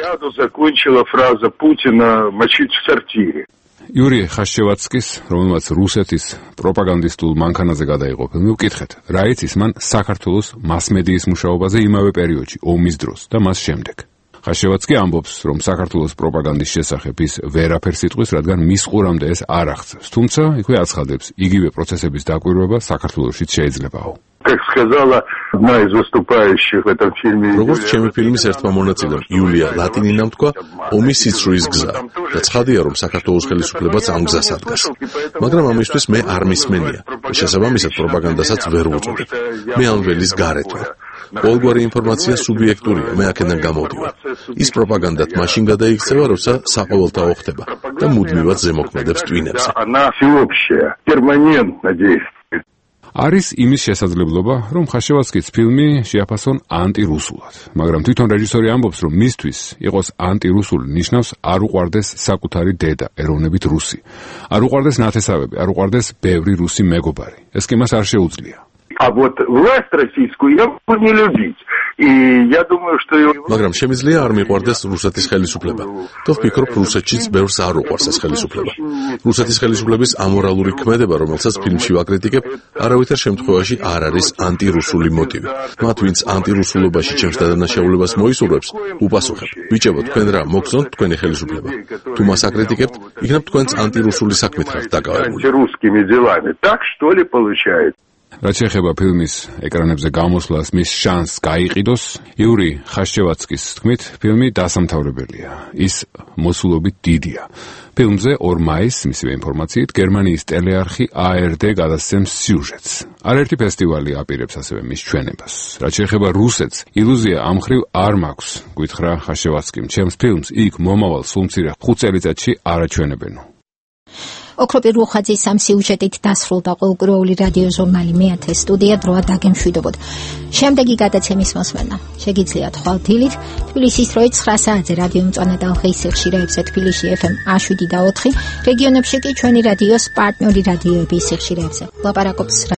Speaker 13: იური ხაშევატკის, რომელმაც რუსეთის პროპაგანდისტულ მანქანაზე გადაიღო ფილმი, ვკითხეთ, რა იცის მან საქართველოს მასმედიის მუშაობაზე იმავე პერიოდში, ომის დროს და მას შემდეგ. ხაშევატკი ამბობს, რომ საქართველოს პროპაგანდის შესახებ ის ვერაფერს იტყვის, რადგან მის ყურამდე ეს არ აღწევს. თუმცა, იქვე აცხადებს, იგივე პროცესების დაკვირვება საქართველოშიც შეიძლებაო.
Speaker 14: Как сказала одна из выступающих в этом фильме.
Speaker 25: როგორც ჩემი ფილმის ერთმა მონაწილემ იულია ლატინინამ თქვა, ომის სიცრუის გზა. და ცხადია, რომ საქართველოს ხელისუფლებაც ამ გზას ადგას. მაგრამ ამისთვის მე არ მისმენია. შესაბამისად პროპაგანდასაც ვერ ვუწოდებ. მე ამ ველის გარეთ ვარ. ყოველგვარი ინფორმაცია სუბიექტურია, მე აქედან გამოვდივარ. ის პროპაგანდათ მაშინ გადაიქცევა, როცა საყოველთაო ხდება და მუდმივად ზემოქმედებს ტვინებზე.
Speaker 14: Она всеобщая, перманентно действует.
Speaker 13: არის იმის შესაძლებლობა, რომ ხაშევატკის ფილმი შეაფასონ ანტირუსულად, მაგრამ თვითონ რეჟისორი ამბობს, რომ მისთვის იყოს ანტირუსული ნიშნავს არ უყვარდეს საკუთარი დედა, ეროვნებით რუსი. არ უყვარდეს ნათესავები, არ უყვარდეს ბევრი რუსი მეგობარი. ეს კი მას არ შეუძლია.
Speaker 14: А вот власть российскую я могу не любить. И я думаю, что
Speaker 25: მაგრამ შემიძლია არ მიყვარდეს რუსეთის ხელისუფლება. თუ ვფიქრობ, რუსეთშიც ბევრს არ უყვარს ეს ხელისუფლება. რუსეთის ხელისუფლების ამორალური ქმედება, რომელსაც ფილმში ვაკრიტიკებ, არავითარ შემთხვევაში არ არის ანტირუსული მოტივი. მათ, ვინც ანტირუსულობაში ჩემს დადანაშაულებას მოისურვებს, უპასუხებ. ბიჭებო, თქვენ რა მოგწონთ თქვენი ხელისუფლება? თუ მას აკრიტიკებთ, იქნებ თქვენც ანტირუსული საქმით ხართ დაკავებული.
Speaker 14: Русскими делами. Так что ли получается?
Speaker 13: რაც შეეხება ფილმის ეკრანებზე გამოსვლას, მის შანსს გაიყიდოს, იური ხაშჩევაცკის თქმით, ფილმი დასამთავრებელია. ის მოსულობით დიდია. ფილმზე ორ მაისს, მისივე ინფორმაციით, გერმანიის ტელეარხი A R D გადასცემს სიუჟეტს. არაერთი ფესტივალი აპირებს ასევე მის ჩვენებას. რაც შეეხება რუსეთს, ილუზია ამ ხრივ არ მაქვს, გითხრა ხაშჩევაცკიმ. ჩემს ფილმს იქ მომავალ სულმცირე ხუთ წელიწადში არაჩვენებენო.
Speaker 1: ოქროპი რუხაძის ამ სიუჟეტით დასრულდა ყოველკვირეული რადიო ჟურნალი მეათე სტუდია დროა დაგემშვიდობოთ. შემდეგი გადაცემის მოსმენა შეგიძლიათ ხვალ დილით თბილისის დროით ცხრა საათზე რადიო მწვანე ტალღის სიხშირეებზე თბილისში F M A შვიდი და ოთხი, რეგიონებში კი ჩვენი რადიოს პარტნიორი რადიოების სიხშირეებზე. ლაპარაკობს